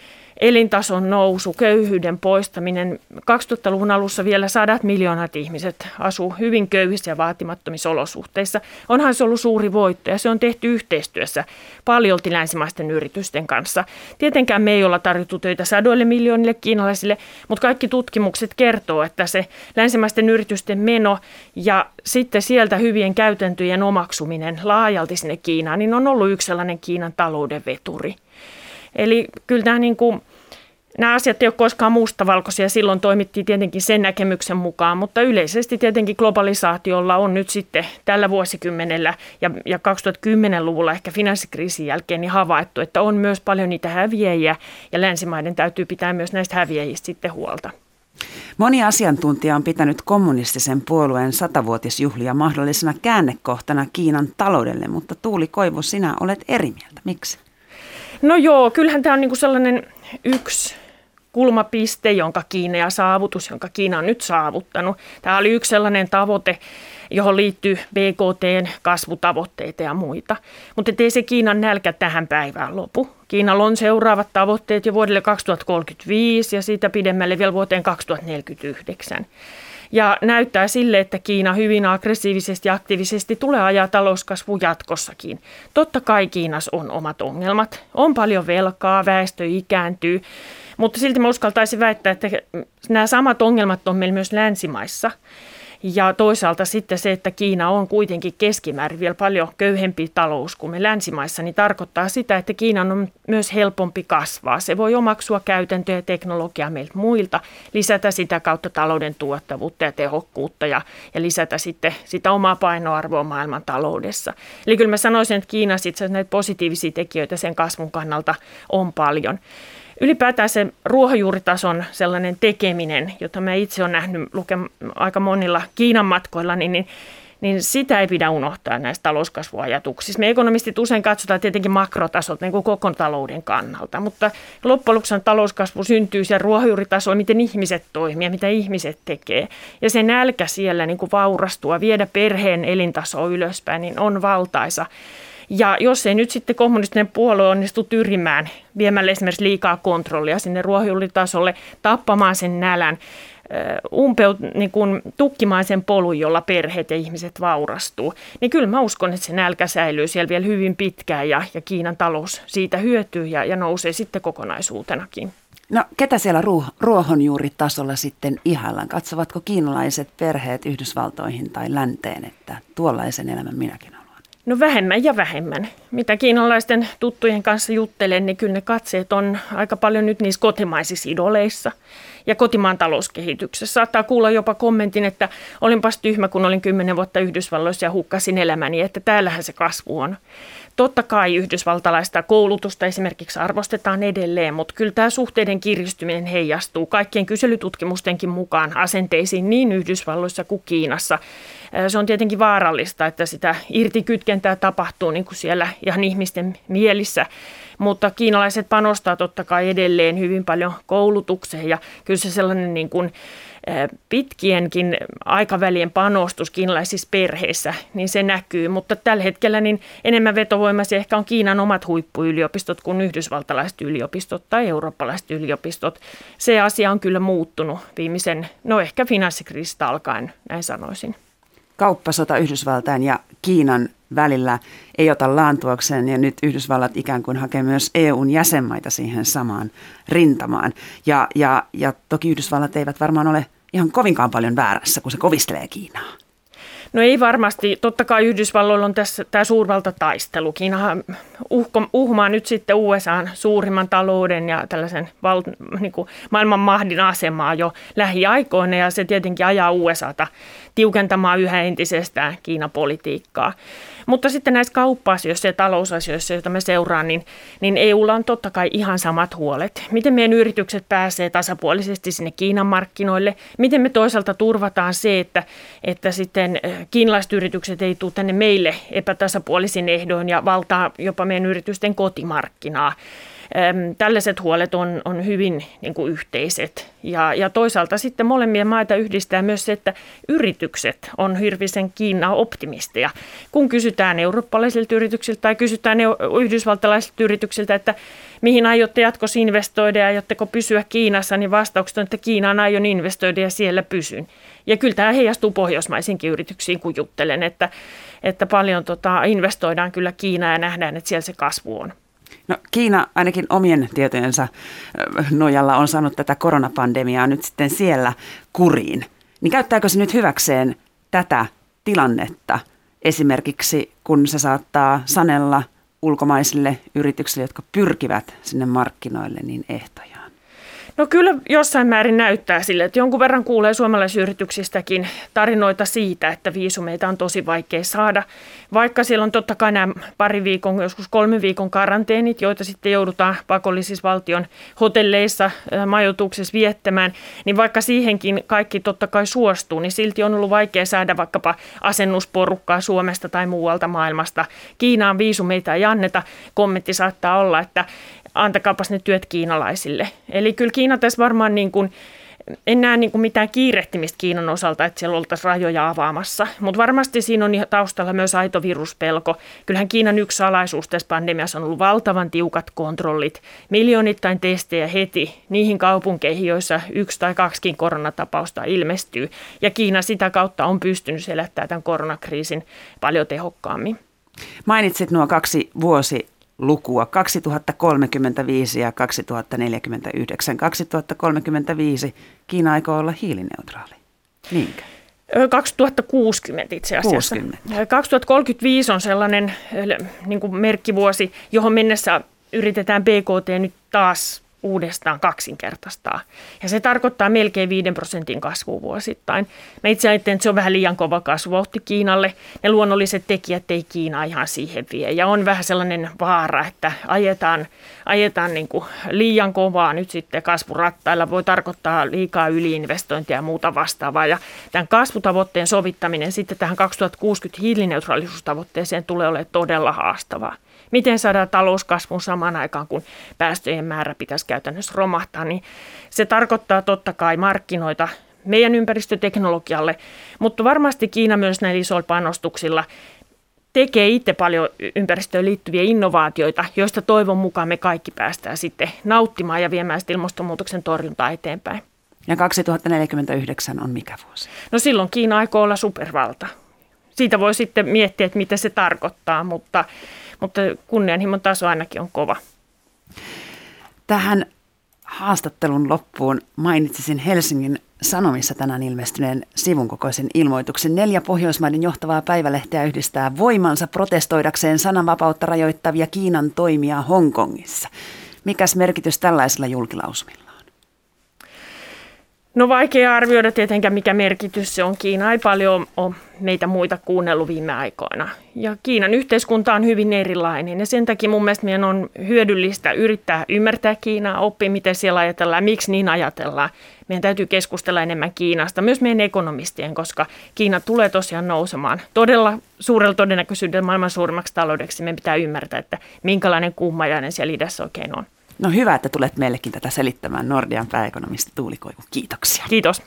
elintason nousu, köyhyyden poistaminen. kaksituhattaluvun alussa vielä sadat miljoonat ihmiset asuu hyvin köyhissä ja vaatimattomissa olosuhteissa. Onhan se ollut suuri voitto ja se on tehty yhteistyössä paljolti länsimaisten yritysten kanssa. Tietenkään me ei olla tarjottu töitä sadoille miljoonille kiinalaisille, mutta kaikki tutkimukset kertoo, että se länsimaisten yritysten meno ja sitten sieltä hyvien käytäntöjen omaksuminen laajalti sinne Kiinaan, niin on ollut yksi sellainen Kiinan talouden veturi. Eli kyllä nämä, niin kuin, nämä asiat ei ole koskaan mustavalkoisia, silloin toimittiin tietenkin sen näkemyksen mukaan, mutta yleisesti tietenkin globalisaatiolla on nyt sitten tällä vuosikymmenellä ja, ja kaksituhattakymmenluvulla ehkä finanssikriisin jälkeen niin havaittu, että on myös paljon niitä häviäjiä ja länsimaiden täytyy pitää myös näistä häviäjistä sitten huolta. Moni asiantuntija on pitänyt kommunistisen puolueen satavuotisjuhlia mahdollisena käännekohtana Kiinan taloudelle, mutta Tuuli Koivu, sinä olet eri mieltä. Miksi? No joo, kyllähän tämä on niinku sellainen yksi kulmapiste, jonka Kiina ja saavutus, jonka Kiina on nyt saavuttanut. Tämä oli yksi sellainen tavoite, johon liittyy B K T:n kasvutavoitteita ja muita. Mutta ei se Kiinan nälkä tähän päivään lopu. Kiinalla on seuraavat tavoitteet jo vuodelle kaksituhattakolmekymmentäviisi ja siitä pidemmälle vielä vuoteen kaksituhattaneljäkymmentäyhdeksän. Ja näyttää sille, että Kiina hyvin aggressiivisesti ja aktiivisesti tulee ajaa talouskasvua jatkossakin. Totta kai Kiinassa on omat ongelmat. On paljon velkaa, väestö ikääntyy, mutta silti mä uskaltaisin väittää, että nämä samat ongelmat on meillä myös länsimaissa. Ja toisaalta sitten se, että Kiina on kuitenkin keskimäärin vielä paljon köyhempi talous kuin me länsimaissa, niin tarkoittaa sitä, että Kiinan on myös helpompi kasvaa. Se voi omaksua käytäntöjä ja teknologiaa meiltä muilta, lisätä sitä kautta talouden tuottavuutta ja tehokkuutta ja, ja lisätä sitten sitä omaa painoarvoa maailman taloudessa. Eli kyllä mä sanoisin, että Kiinassa itse asiassa näitä positiivisia tekijöitä sen kasvun kannalta on paljon. Ylipäätään se ruohonjuuritason sellainen tekeminen, jota mä itse olen nähnyt luke- aika monilla Kiinan matkoilla, niin, niin, niin sitä ei pidä unohtaa näistä talouskasvuajatuksissa. Me ekonomistit usein katsotaan tietenkin makrotasolta niin kuin koko talouden kannalta, mutta loppujen lopuksi talouskasvu syntyy siellä ruohonjuuritasolla, miten ihmiset toimii ja mitä ihmiset tekee. Ja se nälkä siellä niin kuin vaurastua, viedä perheen elintasoa ylöspäin, niin on valtaisa. Ja jos ei nyt sitten kommunistinen puolue onnistu tyrimään, viemällä esimerkiksi liikaa kontrollia sinne ruohonjuuritasolle, tappamaan sen nälän, umpeut, niin kuin tukkimaan sen polun, jolla perheet ja ihmiset vaurastuu, niin kyllä mä uskon, että se nälkä säilyy siellä vielä hyvin pitkään ja, ja Kiinan talous siitä hyötyy ja, ja nousee sitten kokonaisuutenakin. No ketä siellä ruo- ruohonjuuritasolla sitten ihaillaan? Katsovatko kiinalaiset perheet Yhdysvaltoihin tai länteen, että tuollaisen elämän minäkin haluan? No vähemmän ja vähemmän. Mitä kiinalaisten tuttujen kanssa juttelen, niin kyllä ne katseet on aika paljon nyt niissä kotimaisissa idoleissa ja kotimaan talouskehityksessä. Saattaa kuulla jopa kommentin, että olinpas tyhmä, kun olin kymmenen vuotta Yhdysvalloissa ja hukkasin elämäni, että täällähän se kasvu on. Totta kai yhdysvaltalaista koulutusta esimerkiksi arvostetaan edelleen, mutta kyllä tämä suhteiden kiristyminen heijastuu kaikkien kyselytutkimustenkin mukaan asenteisiin niin Yhdysvalloissa kuin Kiinassa. Se on tietenkin vaarallista, että sitä irtikytkentää tapahtuu niin kuin siellä ihan ihmisten mielissä, mutta kiinalaiset panostaa totta kai edelleen hyvin paljon koulutukseen ja kyllä se sellainen niin kuin pitkienkin aikavälien panostus kiinalaisissa perheissä, niin se näkyy, mutta tällä hetkellä niin enemmän vetovoimaisia ehkä on Kiinan omat huippuyliopistot kuin yhdysvaltalaiset yliopistot tai eurooppalaiset yliopistot. Se asia on kyllä muuttunut viimeisen, no ehkä finanssikriisistä alkaen, näin sanoisin. Kauppasota Yhdysvaltain ja Kiinan välillä ei ota laantuakseen ja nyt Yhdysvallat ikään kuin hakee myös E U:n jäsenmaita siihen samaan rintamaan. Ja, ja, ja toki Yhdysvallat eivät varmaan ole ihan kovinkaan paljon väärässä, kun se kovistelee Kiinaa. No ei varmasti. Totta kai Yhdysvalloilla on tässä tämä suurvaltataistelu. Kiinahan uhko, uhmaa nyt sitten U S A:n suurimman talouden ja tällaisen val, niin kuin maailman mahdin asemaa jo lähiaikoina, ja se tietenkin ajaa U S A:ta tiukentamaan yhä entisestään Kiinapolitiikkaa. Mutta sitten näissä kauppa-asioissa ja talousasioissa, joita me seuraan, niin, niin E U:lla on totta kai ihan samat huolet. Miten meidän yritykset pääsee tasapuolisesti sinne Kiinan markkinoille? Miten me toisaalta turvataan se, että, että sitten kiinalaiset yritykset ei tule tänne meille epätasapuolisin ehdoin ja valtaa jopa meidän yritysten kotimarkkinaa? Tällaiset huolet on, on hyvin niin kuin yhteiset, ja, ja toisaalta sitten molemmia maita yhdistää myös se, että yritykset on hirvisen Kiina-optimisteja. Kun kysytään eurooppalaisilta yrityksiltä tai kysytään yhdysvaltalaisilta yrityksiltä, että mihin aiotte jatkossa investoida ja aiotteko pysyä Kiinassa, niin vastaukset on, että Kiinaan aion investoida ja siellä pysyn. Ja kyllä tämä heijastuu pohjoismaisinkin yrityksiin, kun juttelen, että, että paljon tota, investoidaan kyllä Kiinaan ja nähdään, että siellä se kasvu on. No, Kiina ainakin omien tietojensa nojalla on saanut tätä koronapandemiaa nyt sitten siellä kuriin. Niin käyttääkö se nyt hyväkseen tätä tilannetta esimerkiksi, kun se saattaa sanella ulkomaisille yrityksille, jotka pyrkivät sinne markkinoille, niin ehtojaan? No kyllä jossain määrin näyttää sille, että jonkun verran kuulee suomalaisyrityksistäkin tarinoita siitä, että viisumeita on tosi vaikea saada, vaikka siellä on totta kai nämä pari viikon, joskus kolme viikon karanteenit, joita sitten joudutaan pakollisissa valtion hotelleissa, majoituksissa viettämään, niin vaikka siihenkin kaikki totta kai suostuu, niin silti on ollut vaikea saada vaikkapa asennusporukkaa Suomesta tai muualta maailmasta. Kiinaan viisumeita ei anneta. Kommentti saattaa olla, että antakaapas ne työt kiinalaisille. Eli kyllä Kiina tässä varmaan niin kuin, en näe niin kuin mitään kiirehtimistä Kiinan osalta, että siellä oltaisiin rajoja avaamassa, mutta varmasti siinä on taustalla myös aito viruspelko. Kyllähän Kiinan yksi salaisuus tässä pandemiassa on ollut valtavan tiukat kontrollit, miljoonittain testejä heti niihin kaupunkeihin, joissa yksi tai kaksikin koronatapausta ilmestyy, ja Kiina sitä kautta on pystynyt selättämään tämän koronakriisin paljon tehokkaammin. Mainitsit nuo kaksi vuosi lukua, kaksituhattakolmekymmentäviisi ja kaksituhattaneljäkymmentäyhdeksän. kaksituhattakolmekymmentäviisi Kiina aikoo olla hiilineutraali. Niinkö? kaksituhattakuusikymmentä itse asiassa. kuusikymmentä. kaksituhattakolmekymmentäviisi on sellainen niin kuin merkkivuosi, johon mennessä yritetään B K T nyt taas uudestaan kaksinkertaistaa. Ja se tarkoittaa melkein viiden prosentin kasvua vuosittain. Mä itse ajattelen, että se on vähän liian kova kasvuvauhti Kiinalle. Ne luonnolliset tekijät ei Kiina ihan siihen vie. Ja on vähän sellainen vaara, että ajetaan, ajetaan niin kuin liian kovaa nyt sitten kasvurattailla. Voi tarkoittaa liikaa yliinvestointia ja muuta vastaavaa. Ja tämän kasvutavoitteen sovittaminen sitten tähän kaksituhattakuusikymmentä hiilineutraalisuustavoitteeseen tulee olemaan todella haastavaa. Miten saadaan talouskasvun samaan aikaan, kun päästöjen määrä pitäisi käytännössä romahtaa, niin se tarkoittaa totta kai markkinoita meidän ympäristöteknologialle, mutta varmasti Kiina myös näillä isoilla panostuksilla tekee itse paljon ympäristöön liittyviä innovaatioita, joista toivon mukaan me kaikki päästään sitten nauttimaan ja viemään ilmastonmuutoksen torjuntaa eteenpäin. Ja kaksituhattaneljäkymmentäyhdeksän on mikä vuosi? No silloin Kiina aikoo olla supervalta. Siitä voi sitten miettiä, että mitä se tarkoittaa, mutta Mutta kunnianhimon taso ainakin on kova. Tähän haastattelun loppuun mainitsisin Helsingin Sanomissa tänään ilmestyneen sivun kokoisen ilmoituksen. Neljä Pohjoismaiden johtavaa päivälehteä yhdistää voimansa protestoidakseen sananvapautta rajoittavia Kiinan toimia Hongkongissa. Mikäs merkitys tällaisilla julkilausumilla on? No vaikea arvioida tietenkään, mikä merkitys se on. Kiina ei paljon ole meitä muita kuunnellut viime aikoina. Ja Kiinan yhteiskunta on hyvin erilainen ja sen takia mun mielestä meidän on hyödyllistä yrittää ymmärtää Kiinaa, oppia miten siellä ajatellaan, miksi niin ajatellaan. Meidän täytyy keskustella enemmän Kiinasta, myös meidän ekonomistien, koska Kiina tulee tosiaan nousemaan todella suurella todennäköisyydellä maailman suurimmaksi taloudeksi. Meidän pitää ymmärtää, että minkälainen kuumajainen siellä idässä oikein on. No hyvä, että tulet meillekin tätä selittämään, Nordean pääekonomisti Tuuli Koivu. Kiitoksia. Kiitos.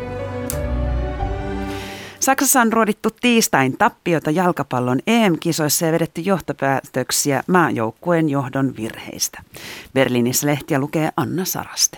Saksassa on ruodittu tiistain tappiota jalkapallon E M-kisoissa ja vedetty johtopäätöksiä maajoukkueen johdon virheistä. Berliinissä lehtiä lukee Anna Saraste.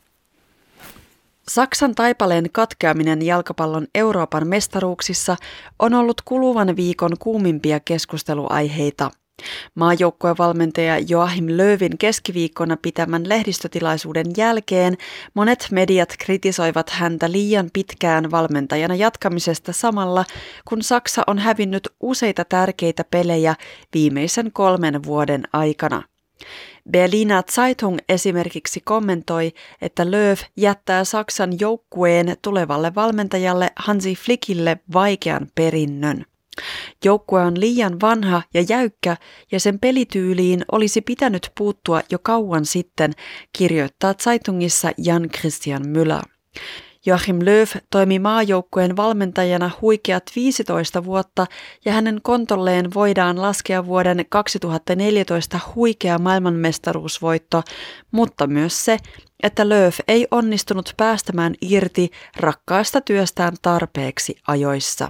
Saksan taipaleen katkeaminen jalkapallon Euroopan mestaruuksissa on ollut kuluvan viikon kuumimpia keskusteluaiheita. Maajoukkuevalmentaja Joachim Löwin keskiviikkona pitämän lehdistötilaisuuden jälkeen monet mediat kritisoivat häntä liian pitkään valmentajana jatkamisesta samalla, kun Saksa on hävinnyt useita tärkeitä pelejä viimeisen kolmen vuoden aikana. Berliner Zeitung esimerkiksi kommentoi, että Löw jättää Saksan joukkueen tulevalle valmentajalle Hansi Flickille vaikean perinnön. Joukkue on liian vanha ja jäykkä ja sen pelityyliin olisi pitänyt puuttua jo kauan sitten, kirjoittaa Zeitungissa Jan Christian Müller. Joachim Löw toimi maajoukkueen valmentajana huikeat viisitoista vuotta ja hänen kontolleen voidaan laskea vuoden kaksituhattaneljätoista huikea maailmanmestaruusvoitto, mutta myös se, että Löw ei onnistunut päästämään irti rakkaasta työstään tarpeeksi ajoissa.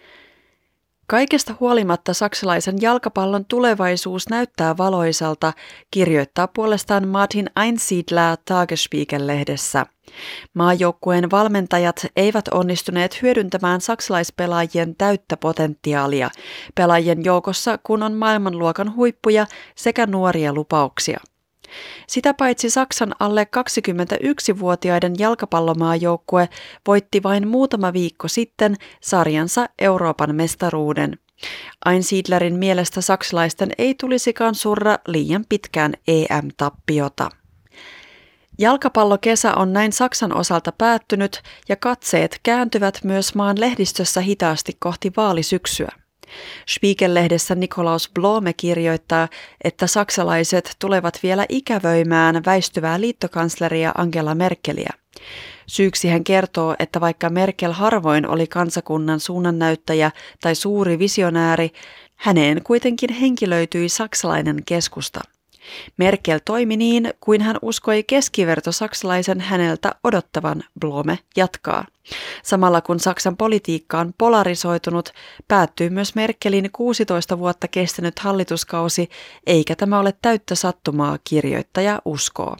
Kaikesta huolimatta saksalaisen jalkapallon tulevaisuus näyttää valoisalta, kirjoittaa puolestaan Martin Einsiedler Tagesspiegel-lehdessä. Maajoukkueen valmentajat eivät onnistuneet hyödyntämään saksalaispelaajien täyttä potentiaalia, pelaajien joukossa kun on maailmanluokan huippuja sekä nuoria lupauksia. Sitä paitsi Saksan alle kaksikymmentäyksivuotiaiden jalkapallomaajoukkue voitti vain muutama viikko sitten sarjansa Euroopan mestaruuden. Einsiedlerin mielestä saksalaisten ei tulisikaan surra liian pitkään E M-tappiota. Jalkapallokesä on näin Saksan osalta päättynyt ja katseet kääntyvät myös maan lehdistössä hitaasti kohti vaalisyksyä. Spiegel-lehdessä Nikolaus Blome kirjoittaa, että saksalaiset tulevat vielä ikävöimään väistyvää liittokansleria Angela Merkeliä. Syyksi hän kertoo, että vaikka Merkel harvoin oli kansakunnan suunnannäyttäjä tai suuri visionääri, häneen kuitenkin henkilöityi saksalainen keskusta. Merkel toimi niin, kuin hän uskoi keskivertosaksalaisen häneltä odottavan, Blome jatkaa. Samalla kun Saksan politiikka on polarisoitunut, päättyy myös Merkelin kuusitoista vuotta kestänyt hallituskausi, eikä tämä ole täyttä sattumaa, kirjoittaja uskoo.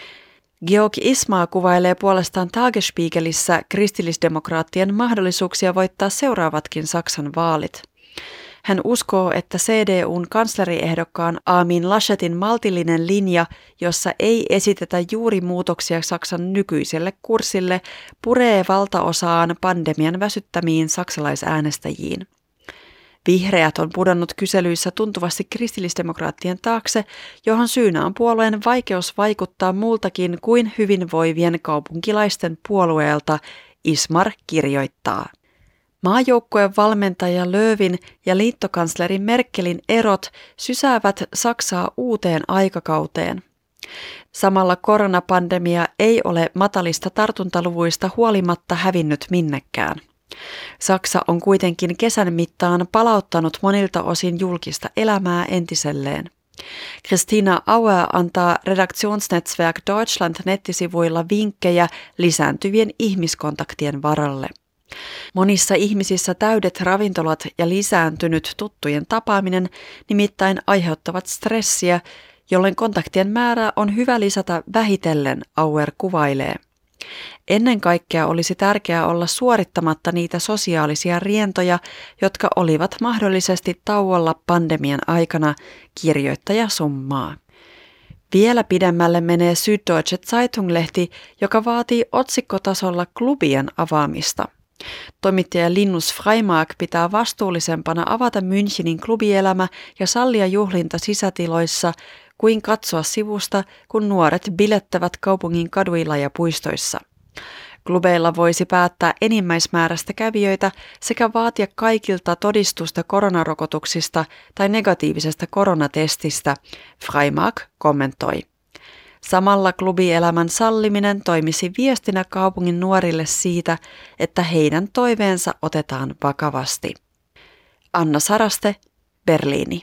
Georg Ismaa kuvailee puolestaan Tagesspiegelissä kristillisdemokraattien mahdollisuuksia voittaa seuraavatkin Saksan vaalit. Hän uskoo, että C D U:n kansleriehdokkaan Armin Laschetin maltillinen linja, jossa ei esitetä juuri muutoksia Saksan nykyiselle kurssille, puree valtaosaan pandemian väsyttämiin saksalaisäänestäjiin. Vihreät on pudonnut kyselyissä tuntuvasti kristillisdemokraattien taakse, johon syynä on puolueen vaikeus vaikuttaa muultakin kuin hyvinvoivien kaupunkilaisten puolueelta, Ismar kirjoittaa. Maajoukkueen valmentaja Löwin ja liittokansleri Merkelin erot sysäävät Saksaa uuteen aikakauteen. Samalla koronapandemia ei ole matalista tartuntaluvuista huolimatta hävinnyt minnekään. Saksa on kuitenkin kesän mittaan palauttanut monilta osin julkista elämää entiselleen. Christina Auer antaa Redaktionsnetzwerk Deutschland nettisivuilla vinkkejä lisääntyvien ihmiskontaktien varalle. Monissa ihmisissä täydet ravintolat ja lisääntynyt tuttujen tapaaminen nimittäin aiheuttavat stressiä, jolloin kontaktien määrää on hyvä lisätä vähitellen, Auer kuvailee. Ennen kaikkea olisi tärkeää olla suorittamatta niitä sosiaalisia rientoja, jotka olivat mahdollisesti tauolla pandemian aikana, kirjoittaja summaa. Vielä pidemmälle menee Süddeutsche Zeitung-lehti, joka vaatii otsikkotasolla klubien avaamista. Toimittaja Linus Freimark pitää vastuullisempana avata Münchenin klubielämä ja sallia juhlinta sisätiloissa kuin katsoa sivusta, kun nuoret bilettävät kaupungin kaduilla ja puistoissa. Klubeilla voisi päättää enimmäismäärästä kävijöitä sekä vaatia kaikilta todistusta koronarokotuksista tai negatiivisesta koronatestistä, Freimark kommentoi. Samalla klubielämän salliminen toimisi viestinä kaupungin nuorille siitä, että heidän toiveensa otetaan vakavasti. Anna Saraste, Berliini.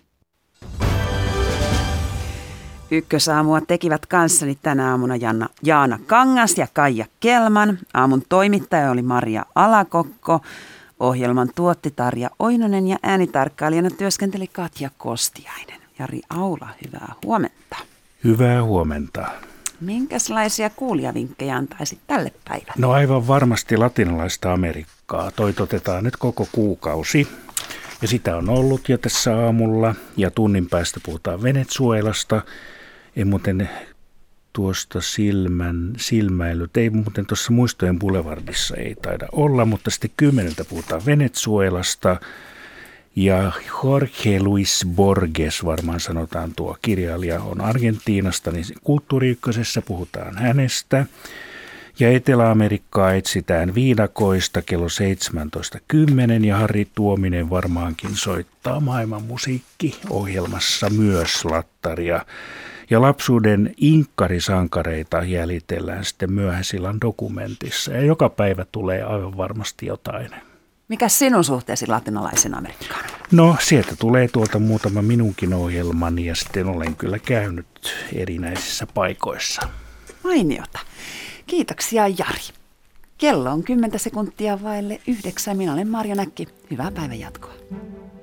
Ykkösaamua tekivät kanssani tänä aamuna Janna, Jaana Kangas ja Kaija Kelman. Aamun toimittaja oli Maria Alakokko. Ohjelman tuotti Tarja Oinonen ja äänitarkkailijana työskenteli Katja Kostiainen. Jari Aula, hyvää huomenta. Hyvää huomenta. Minkälaisia kuulijavinkkejä antaisit tälle päivälle? No aivan varmasti latinalaista Amerikkaa. Toitotetaan nyt koko kuukausi. Ja sitä on ollut jo tässä aamulla ja tunnin päästä puhutaan Venezuelasta. Ei muuten tuosta silmän, silmäilyt, ei muuten tuossa Muistojen Boulevardissa ei taida olla, mutta sitten kymmeneltä puhutaan Venezuelasta. Ja Jorge Luis Borges, varmaan sanotaan tuo kirjailija, on Argentiinasta, niin Kulttuuri-ykkösessä puhutaan hänestä. Ja Etelä-Amerikkaa etsitään viidakoista kello seitsemäntoista kymmenen ja Harri Tuominen varmaankin soittaa maailmanmusiikki-ohjelmassa myös lattaria. Ja lapsuuden inkkarisankareita jäljitellään sitten myöhäisillan dokumentissa ja joka päivä tulee aivan varmasti jotain. Mikä sinun suhteesi latinalaisen Amerikkaan? No sieltä tulee tuolta muutama minunkin ohjelmani ja sitten olen kyllä käynyt erinäisissä paikoissa. Mainiota. Kiitoksia Jari. Kello on kymmentä sekuntia vaille yhdeksän. Minä olen Marjo Näkki. Hyvää päivänjatkoa.